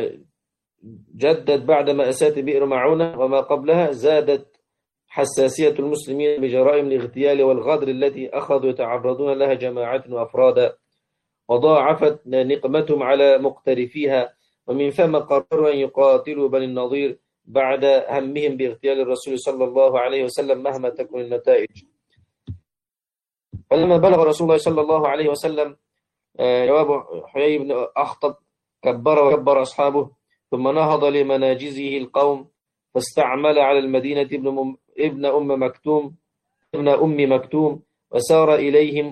جدت بعد مأساة بئر معونة وما قبلها زادت حساسية المسلمين بجرائم الاغتيال والغدر التي أخذوا يتعرضون لها جماعات وأفرادا، وضاعفت نقمتهم على مقترفيها، ومن ثم قرروا أن يقاتلوا بني النضير بعد همهم باغتيال الرسول صلى الله عليه وسلم مهما تكون النتائج. فلما بلغ رسول الله صلى الله عليه وسلم جواب حيي بن أخطب كبر أصحابه، ثم نهض لمناجزه القوم، فاستعمل على المدينة ابن أم مكتوم، وسار إليهم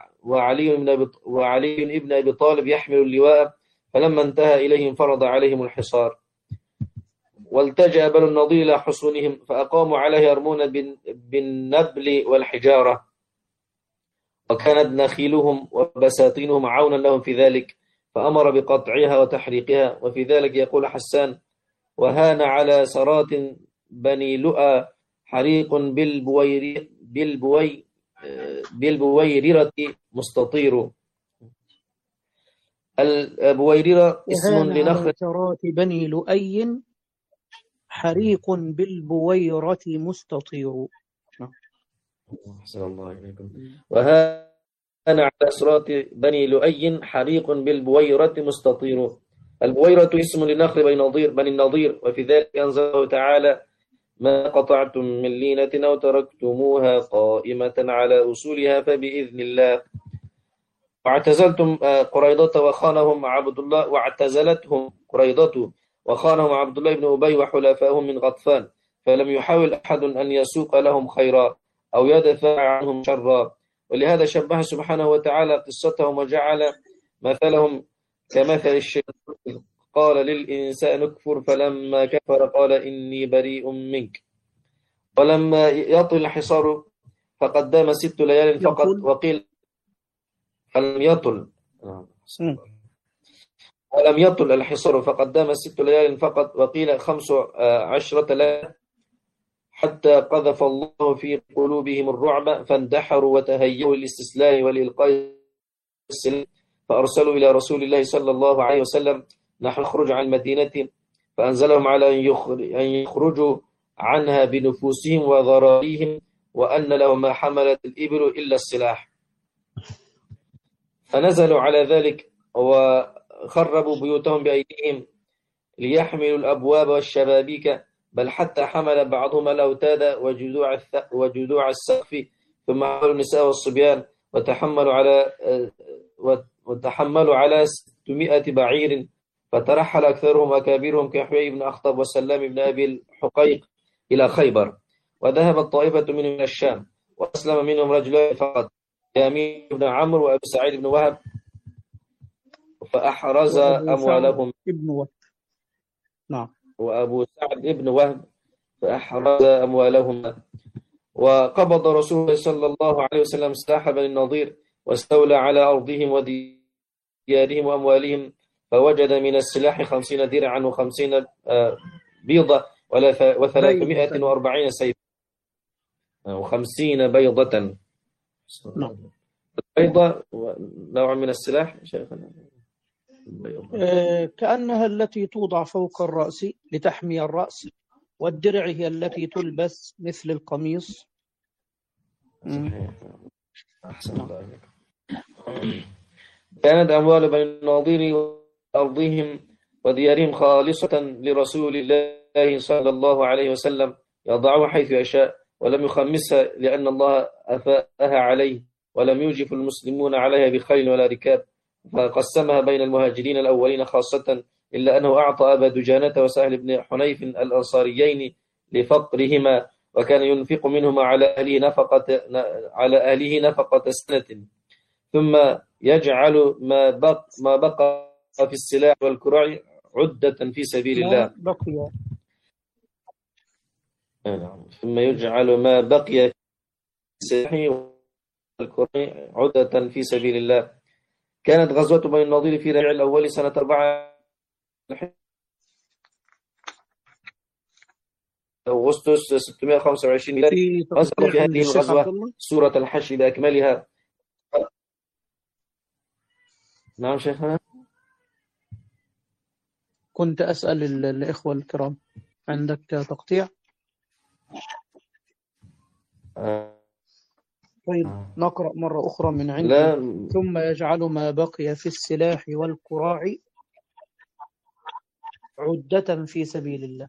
وعلي بن أبي طالب يحمل اللواء، فلما انتهى إليهم فرض عليهم الحصار، والتجأ بنو النضير إلى حصونهم فأقاموا عليه يرمون بالنبل والحجارة، وكانت نخيلهم وبساتينهم عونا لهم في ذلك، فأمر بقطعها وتحريقها. وفي ذلك يقول حسان: وهان على سرات بني لؤى حريق بالبويررة مستطير. البويررة اسم لنخل. سرات بني لؤي حريق بالبويرة مستطير. أحسن الله إليكم. وهان على سرات بني لؤي حريق بالبويرة مستطير. البويرة اسم لنخل بني النضير. وفي ذلك أنزله تعالى: ما قطعتم من لينة أو تركتموها قائمة على أصولها فبإذن الله. واعتزلتهم قريضة وخانهم عبد الله واعتزلتهم قريضة وخانهم عبد الله بن أبي وحلفائهم من غطفان، فلم يحاول أحد أن يسوق لهم خيرا أو يدفع عنهم شرا، ولهذا شبه سبحانه وتعالى قصتهم وجعل مثلهم كمثل الشيطان قال للإنسان اكفر فلما كفر قال إني بريء منك. ولما يطل الحصار فقد دام 6 ليال فقط، وقيل فلم يطل ولم يطل الحصار فقد دام 6 ليال فقط، وقيل 15 ليلة، حتى قذف الله في قلوبهم الرعب فاندحروا وتهيئوا للاستسلام والإلقاء السلام، فأرسلوا إلى رسول الله صلى الله عليه وسلم: نحن نخرج عن المدينة، فأنزلهم على أن يخرجوا عنها بنفوسهم وذراريهم، وأن لهم ما حملت الإبل إلا السلاح. فنزلوا على ذلك وخربوا بيوتهم بأيديهم ليحملوا الأبواب والشبابيك، بل حتى حمل بعضهم الأوتاد وجذوع السقف، ثم حملوا النساء والصبيان وتحملوا على 600 بعير، فترحل أكثرهم وكابرهم كحيي بن أخطب وسلام بن أبي الحقيق إلى خيبر، وذهبت طائفة منهم إلى الشام، وأسلم منهم رجلان فقط: يامين بن عمرو وأبي سعيد بن وهب، فأحرز أموالهم. ابن وهب. نعم. وأبو سعد بن وهب فأحرز أموالهما. وقبض رسول الله صلى الله عليه وسلم سلاح بني النضير واستولى على أرضهم وديارهم وأموالهم، فوجد من السلاح 50 درعا و50 بيضة و340 سيفا و50 بيضة. نعم. بيضة نوع من السلاح شيخنا. كأنها التي توضع فوق الرأس لتحمي الرأس، والدرع هي التي تلبس مثل القميص. صحيح. أحسن الله. كانت أموال بني النضير وأرضهم وديارهم خالصة لرسول الله صلى الله عليه وسلم، يضعها حيث يشاء ولم يخمسها، لأن الله أفاءها عليه ولم يوجف المسلمون عليها بخيل ولا ركاب، فقسمها بين المهاجرين الأولين خاصة، إلا أنه أعطى أبا دجانة وسهل بن حنيف الأنصاريين لفقرهما، وكان ينفق منهما على أهله نفقة سنة، ثم يجعل ما بقى في السلاح والكراع عدة في سبيل الله. ثم يجعل ما بقي في السلاح والكراع عدة في سبيل الله. كانت غزوة بني النضير في ربيع الأول سنة 4 أغسطس 625 ميلادي. أذكر في هذه الغزوة سورة الحشر بأكملها. نعم شيخنا. كنت أسأل الإخوة الكرام، عندك تقطيع؟ طيب نقرأ مرة أخرى من عندي. ثم يجعل ما بقي في السلاح والكراع عدة في سبيل الله.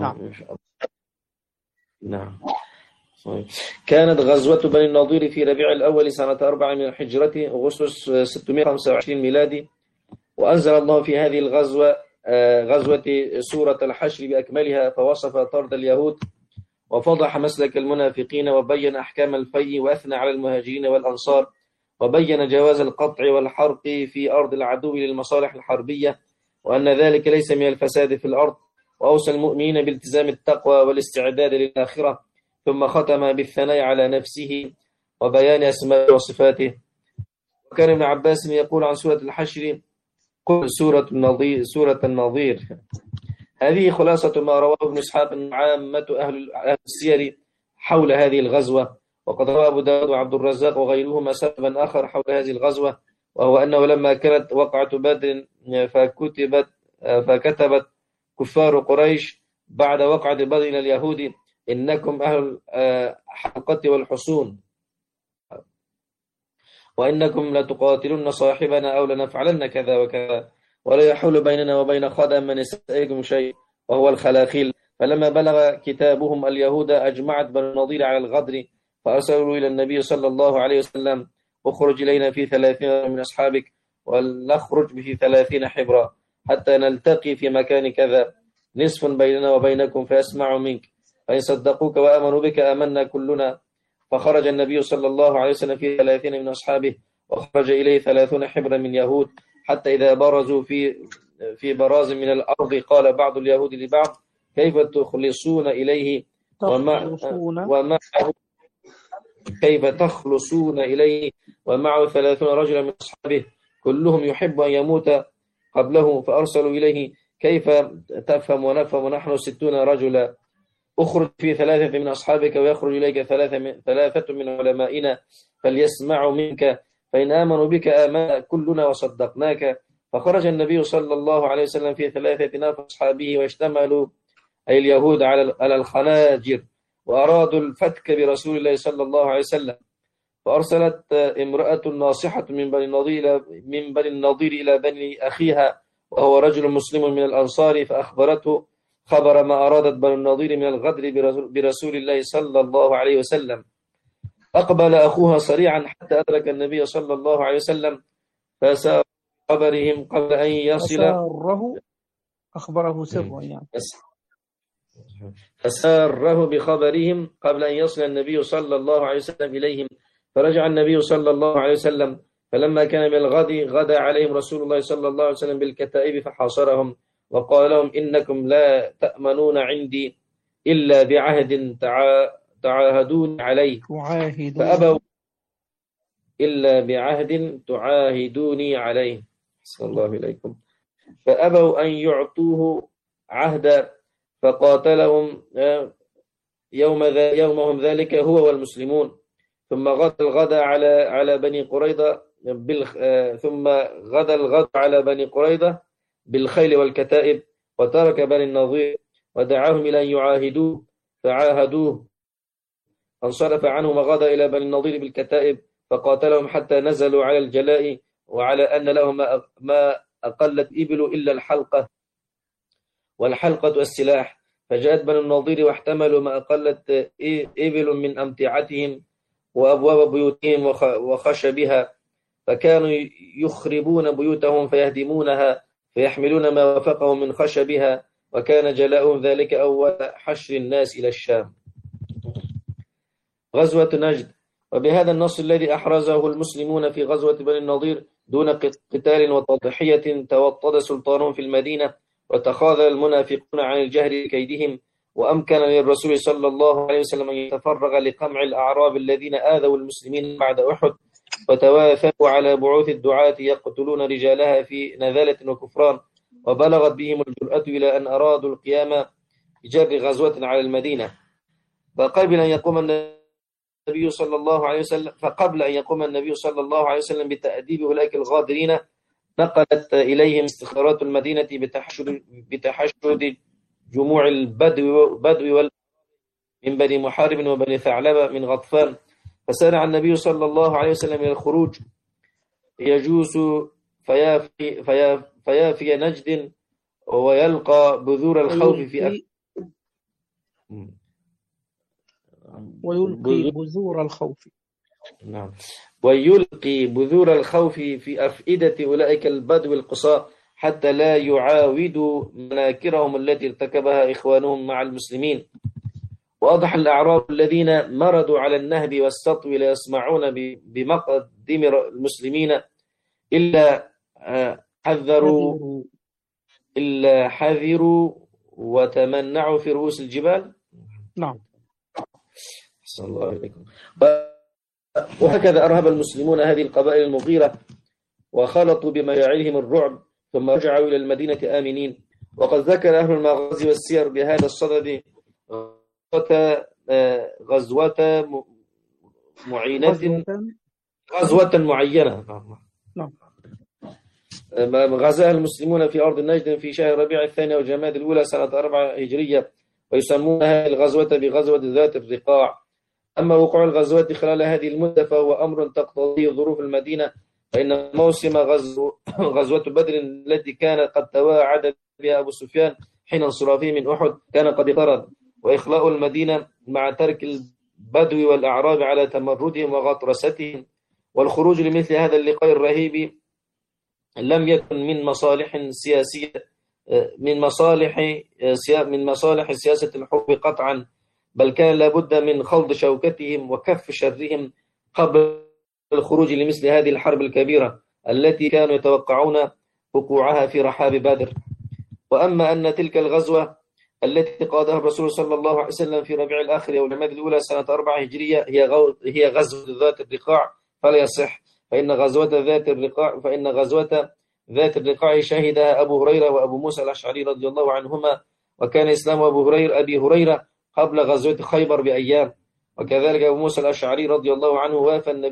نعم. كانت غزوة بني النضير في ربيع الأول سنة 4 من الحجرة أغسطس 625 ميلادي. وأنزل الله في هذه الغزوة غزوة سورة الحشر بأكملها، فوصف طرد اليهود وفضح مسلك المنافقين، وبين أحكام الفي، وأثنى على المهاجرين والأنصار، وبين جواز القطع والحرق في أرض العدو للمصالح الحربية، وأن ذلك ليس من الفساد في الأرض، وأوصى المؤمنين بالتزام التقوى والاستعداد للآخرة، ثم ختم بالثناء على نفسه وبيان أسماء وصفاته. وكان ابن عباس يقول عن سورة الحشر: قل سورة النظير. هذه خلاصة ما رواه ابن إسحاق عامة أهل السير حول هذه الغزوة. وقد روى أبو داود وعبد الرزاق وغيرهما سببا آخر حول هذه الغزوة، وهو أنه لما كانت وقعة بدر فكتبت كفار قريش بعد وقعة بدر إلى اليهود: إنكم أهل الحلقة والحصون، وإنكم لتقاتلون صاحبنا أو لنفعلن كذا وكذا، ولا يحول بيننا وبين خدم من نسائكم شيء وهو الخلاخيل. فلما بلغ كتابهم اليهود أجمعت بنو النضير على الغدر، فأرسلوا إلى النبي صلى الله عليه وسلم: اخرج إلينا في 30 من أصحابك، ولنخرج في 30 حبرا، حتى نلتقي في مكان كذا، نصف بيننا وبينكم فيسمع منك، فإن صدقوك وآمنوا بك آمنا كلنا. فخرج النبي صلى الله عليه وسلم في 30 من أصحابه، وخرج إليه 30 حبرا من يهود، حتى إذا برزوا في براز من الأرض قال بعض اليهود لبعض: كيف تخلصون إليه ومعه 30 رجلا من أصحابه كلهم يحب أن يموت قبله. فأرسلوا إليه: كيف تفهم ونفهم ونحن 60 رجلا؟ اخرج في 3 من أصحابك ويخرج إليك 3 من علمائنا فليسمعوا منك، فإن آمنوا بك آمنا كلنا وصدقناك. فخرج النبي صلى الله عليه وسلم في 3 نفر أصحابه، واشتملوا أي اليهود على الخناجر، وأرادوا الفتك برسول الله صلى الله عليه وسلم. فأرسلت امرأة ناصحة من بني النضير إلى بني أخيها، وهو رجل مسلم من الأنصار، فأخبرته خبر ما أرادت بني النضير من الغدر برسول الله صلى الله عليه وسلم. أقبل أخوها سريعا حتى أدرك النبي صلى الله عليه وسلم، فسار خبرهم قبل أن يصل. أخبره سرا يعني. فساره بخبرهم قبل أن يصل النبي صلى الله عليه وسلم إليهم. فرجع النبي صلى الله عليه وسلم، فلما كان من الغد غدا عليهم رسول الله صلى الله عليه وسلم بالكتائب فحاصرهم، وقال لهم إنكم لا تأمنون عندي إلا بعهد تعاهدون عليه فأبوا إلا بعهد تعاهدوني عليه صلى الله إليكم فأبوا أن يعطوه عهدا فقاتلهم يومهم ذلك هو والمسلمون ثم غدا الغدا على بني قريظة ثم غدا الغد على بني قريظة بالخيل والكتائب وترك بني النضير ودعاهم إلى أن يعاهدوه فعاهدوه فانصرف عنهم وغدا إلى بني النضير بالكتائب فقاتلهم حتى نزلوا على الجلاء وعلى أن لهم ما أقلت إبل إلا الحلقة والحلقة السلاح فجاءت بني النضير واحتملوا ما أقلت إبل من أمتعتهم وأبواب بيوتهم وخشبها فكانوا يخربون بيوتهم فيهدمونها فيحملون ما وفقهم من خشبها وكان جلاؤهم ذلك أول حشر الناس إلى الشام. غزوة نجد. وبهذا النص الذي أحرزه المسلمون في غزوة بني النضير دون قتال وتضحية توطد سلطانهم في المدينة وتخاذل المنافقون عن الجهر بكيدهم وأمكن للرسول صلى الله عليه وسلم أن يتفرغ لقمع الأعراب الذين آذوا المسلمين بعد أحد وتواثقوا على بعوث الدعاة يقتلون رجالها في نذالة وكفران وبلغت بهم الجرأة إلى أن أرادوا القيام بجر غزوة على المدينة فقبل أن يقوم النبي صلى الله عليه وسلم فقبل أن يقوم النبي صلى الله عليه وسلم بتأديب أولئك الغادرين نقلت إليهم استخبارات المدينة بتحشد جموع البدو من بني محارب وبني ثعلبة من غطفان فسارع النبي صلى الله عليه وسلم إلى الخروج يجوس فيافي نجد ويلقى بذور الخوف في ويلقي بذور الخوف. نعم. ويلقي بذور الخوف في أفئدة أولئك البدو القصاة حتى لا يعاودوا مناكرهم التي ارتكبها إخوانهم مع المسلمين. وأضح الأعراب الذين مردوا على النهب والسطو لا يسمعون بمقدم المسلمين إلا حذروا وتمنعوا في رؤوس الجبال. نعم. صلى الله عليكم. وهكذا أرهب المسلمون هذه القبائل المغيرة وخلطوا بما يعيهم الرعب ثم رجعوا إلى المدينة آمنين. وقد ذكر أهل المغازي والسير بهذا الصدد غزوة معينة نعم. غزاها المسلمون في أرض النجد في شهر ربيع الثاني وجماد الأولى سنة 4 هجرية ويسمون هذه الغزوة بغزوة ذات الرقاع. أما وقوع الغزوات خلال هذه المدة فهو أمر تقتضيه ظروف المدينة فإن موسم غزوة بدر التي كان قد تواعد بها أبو سفيان حين انصرافه من أحد كان قد اقترب وإخلاء المدينة مع ترك البدو والأعراب على تمردهم وغطرستهم والخروج لمثل هذا اللقاء الرهيب لم يكن من مصالح سياسية من مصالح سياسة الحروب قطعا بل كان لابد من خلط شوكتهم وكف شرهم قبل الخروج لمثل هذه الحرب الكبيرة التي كانوا يتوقعون وقوعها في رحاب بدر. وأما أن تلك الغزوة التي قادها الرسول صلى الله عليه وسلم في ربيع الآخر أو جماد الأولى سنة 4 هجرية هي غزوة ذات الرقاع فلا يصح فإن غزوة ذات الرقاع شهدها أبو هريرة وأبو موسى الأشعري رضي الله عنهما وكان إسلام أبي هريرة قبل غزوة خيبر بأيام وكذلك أبو موسى الأشعري رضي الله عنه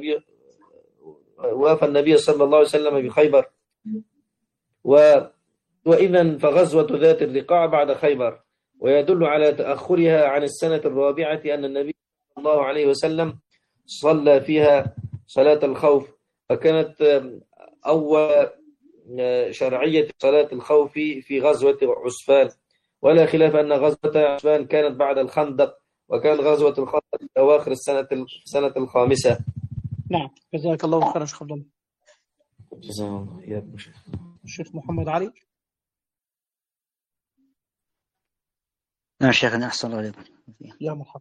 وافى النبي صلى الله عليه وسلم بخيبر وإذن فغزوة ذات الرقاع بعد خيبر ويدل على تأخرها عن السنة الرابعة أن النبي صلى الله عليه وسلم صلى فيها صلاة الخوف فكانت أول شرعية صلاة الخوف في غزوة عسفان ولا خلاف أن غزوة عسفان كانت بعد الخندق وكان غزوة الخندق في أواخر السنة الخامسة. نعم جزاك الله خيرا شيخ عبد الله. جزاك الله إياكم الشيخ محمد علي. نعم شيخنا أحسن الله عليكم. يا مرحبا.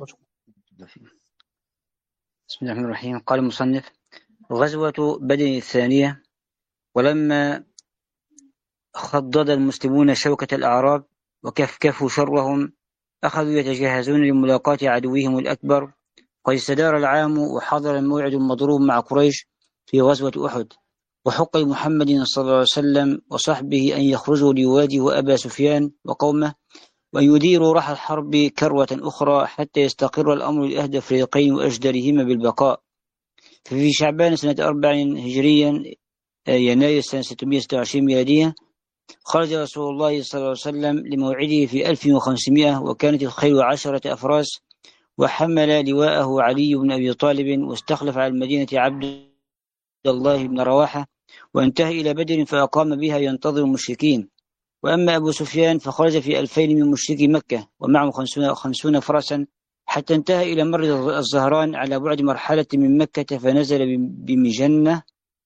بسم الله الرحمن الرحيم. قال المصنف غزوة بدر الثانية ولما خضد المسلمون شوكة الأعراب وكفكفوا شرهم، أخذوا يتجهزون لملاقاة عدوهم الأكبر. قد استدار العام وحضر الموعد المضروب مع قريش في غزوة أحد، وحق لمحمد صلى الله عليه وسلم وصحبه أن يخرجوا ليواجهوا أبا سفيان وقومه وأن يديروا رحى الحرب كروة أخرى حتى يستقر الأمر لأهدى الفريقين وأجدرهما بالبقاء. ففي شعبان سنة 4 هجريا، يناير سنة 626 ميلادية، خرج رسول الله صلى الله عليه وسلم لموعده في 1500، وكانت الخيل 10 أفراس، وحمل لواءه علي بن أبي طالب، واستخلف على المدينة عبد الله بن رواحة، وانتهى إلى بدر فأقام بها ينتظر المشركين. وأما أبو سفيان فخرج في 2000 من مشركي مكة ومعه 50 فرسا، حتى انتهى إلى مر الزهران على بعد مرحلة من مكة، فنزل بمجنة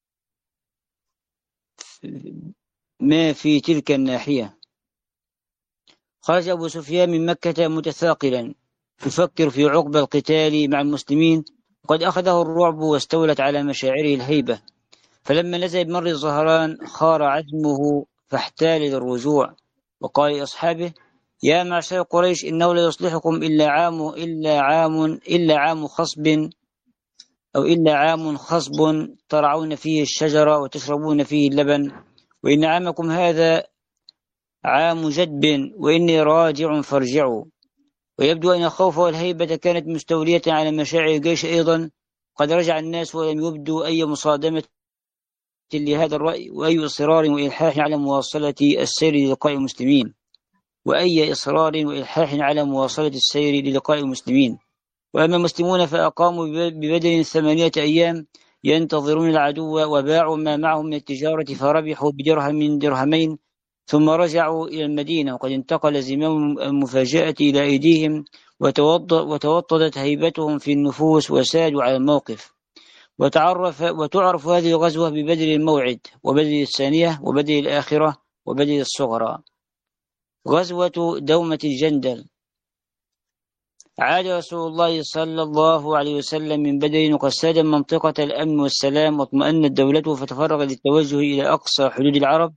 ما في تلك الناحية. خرج أبو سفيان من مكة متثاقلا يفكر في عقب القتال مع المسلمين، وقد أخذه الرعب واستولت على مشاعره الهيبة. فلما نزل بمر الزهران خار عزمه فاحتال للرجوع، وقال لأصحابه: يا معشر قريش، إنه لا يصلحكم إلا عام خصب ترعون فيه الشجر وتشربون فيه اللبن، وإن عامكم هذا عام جدب، وإني راجع فارجعوا. ويبدو أن الخوف والهيبة كانت مستولية على مشاعر الجيش أيضا. قد رجع الناس ولم يبدوا أي مصادمة لهذا الرأي، وأي إصرار وإلحاح على مواصلة السير للقاء المسلمين. وأما المسلمون فأقاموا ببدر 8 أيام ينتظرون العدو، وباعوا ما معهم من التجارة فربحوا بدرهم درهمين، ثم رجعوا إلى المدينة، وقد انتقل زمام المفاجأة إلى أيديهم، وتوطدت هيبتهم في النفوس وسادوا على الموقف. وتعرف هذه الغزوة ببدر الموعد، وبدر الثانية، وبدر الآخرة، وبدر الصغرى. غزوة دومة الجندل. عاد رسول الله صلى الله عليه وسلم من بدر، وقد ساد منطقة الأمن والسلام، واطمأنت دولته، فتفرغ للتوجه إلى أقصى حدود العرب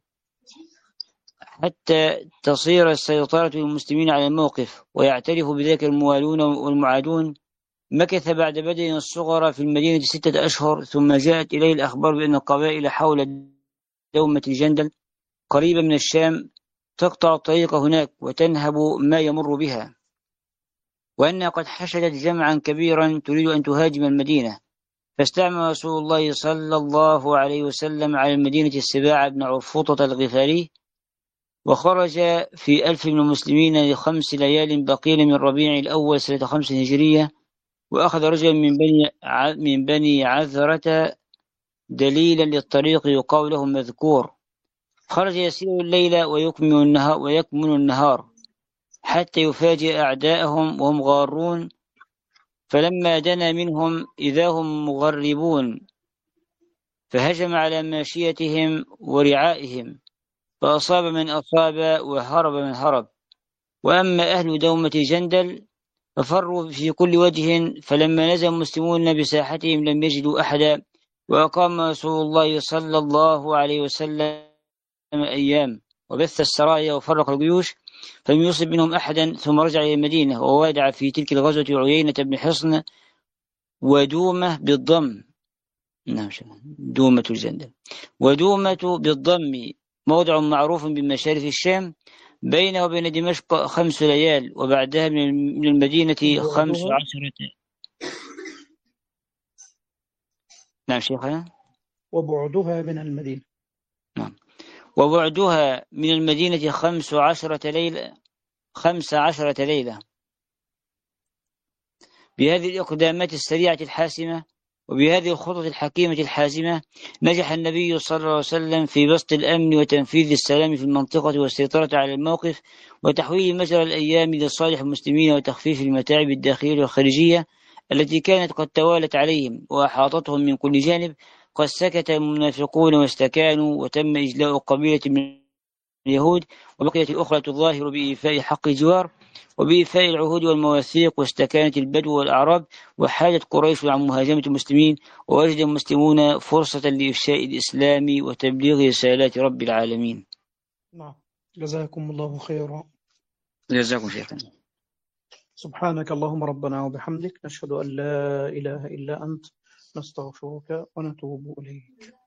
حتى تصير السيطرة للمسلمين على الموقف، ويعترف بذلك الموالون والمعادون. مكث بعد بدر الصغرى في المدينة 6 أشهر، ثم جاءت إليه الأخبار بأن القبائل حول دومة الجندل قريبة من الشام تقطع الطريق هناك وتنهب ما يمر بها، وأنها قد حشدت جمعا كبيرا تريد أن تهاجم المدينة. فاستعمل رسول الله صلى الله عليه وسلم على المدينة السباع بن عرفوطة الغفاري، وخرج في 1000 من المسلمين ل5 ليال بقيل من ربيع الأول سنة 5 هجرية، وأخذ رجلا من بني عذرة دليلا للطريق يقال له مذكور، خرج يسير الليل ويكمن النهار حتى يفاجئ أعداءهم وهم غارون. فلما دنا منهم إذا هم مغربون، فهجم على ماشيتهم ورعائهم، فأصاب من أصاب وهرب من هرب. وأما أهل دومة جندل ففروا في كل وجه، فلما نزل المسلمون بساحتهم لم يجدوا أحدا، وأقام رسول الله صلى الله عليه وسلم أيام، وبث السرايا وفرق الجيوش، فلم يصب منهم أحدا، ثم رجع إلى المدينة. ووادع في تلك الغزوة عيينة بن حصن ودومة بالضم، دومة الجندل، ودومة بالضم موضع معروف بمشارف الشام، بينه وبين دمشق 5 ليال، وبعدها من المدينة 15. نعم شيخنا. وبعدها من المدينة. نعم. وبعدها من المدينة 15 ليلة. بهذه الإقدامات السريعة الحاسمة، وبهذه الخطط الحكيمة الحازمة، نجح النبي صلى الله عليه وسلم في بسط الأمن وتنفيذ السلام في المنطقة، والسيطرة على الموقف، وتحويل مجرى الأيام لصالح المسلمين، وتخفيف المتاعب الداخلية والخارجية التي كانت قد توالت عليهم وأحاطتهم من كل جانب. قد سكت المنافقون واستكانوا، وتم إجلاء قبيلة من اليهود، وبقيت الأخرى تظاهر بإيفاء حق الجوار وبإيفاء العهود والمواثيق، واستكانت البدو والأعراب، وحالت قريش عن مهاجمة المسلمين، ووجد المسلمون فرصة لإفشاء الإسلام وتبليغ رسالات رب العالمين. نعم. جزاكم الله خيرا. جزاكم شيخنا. سبحانك اللهم ربنا وبحمدك، نشهد أن لا إله إلا أنت، نستغفرك ونتوب إليك.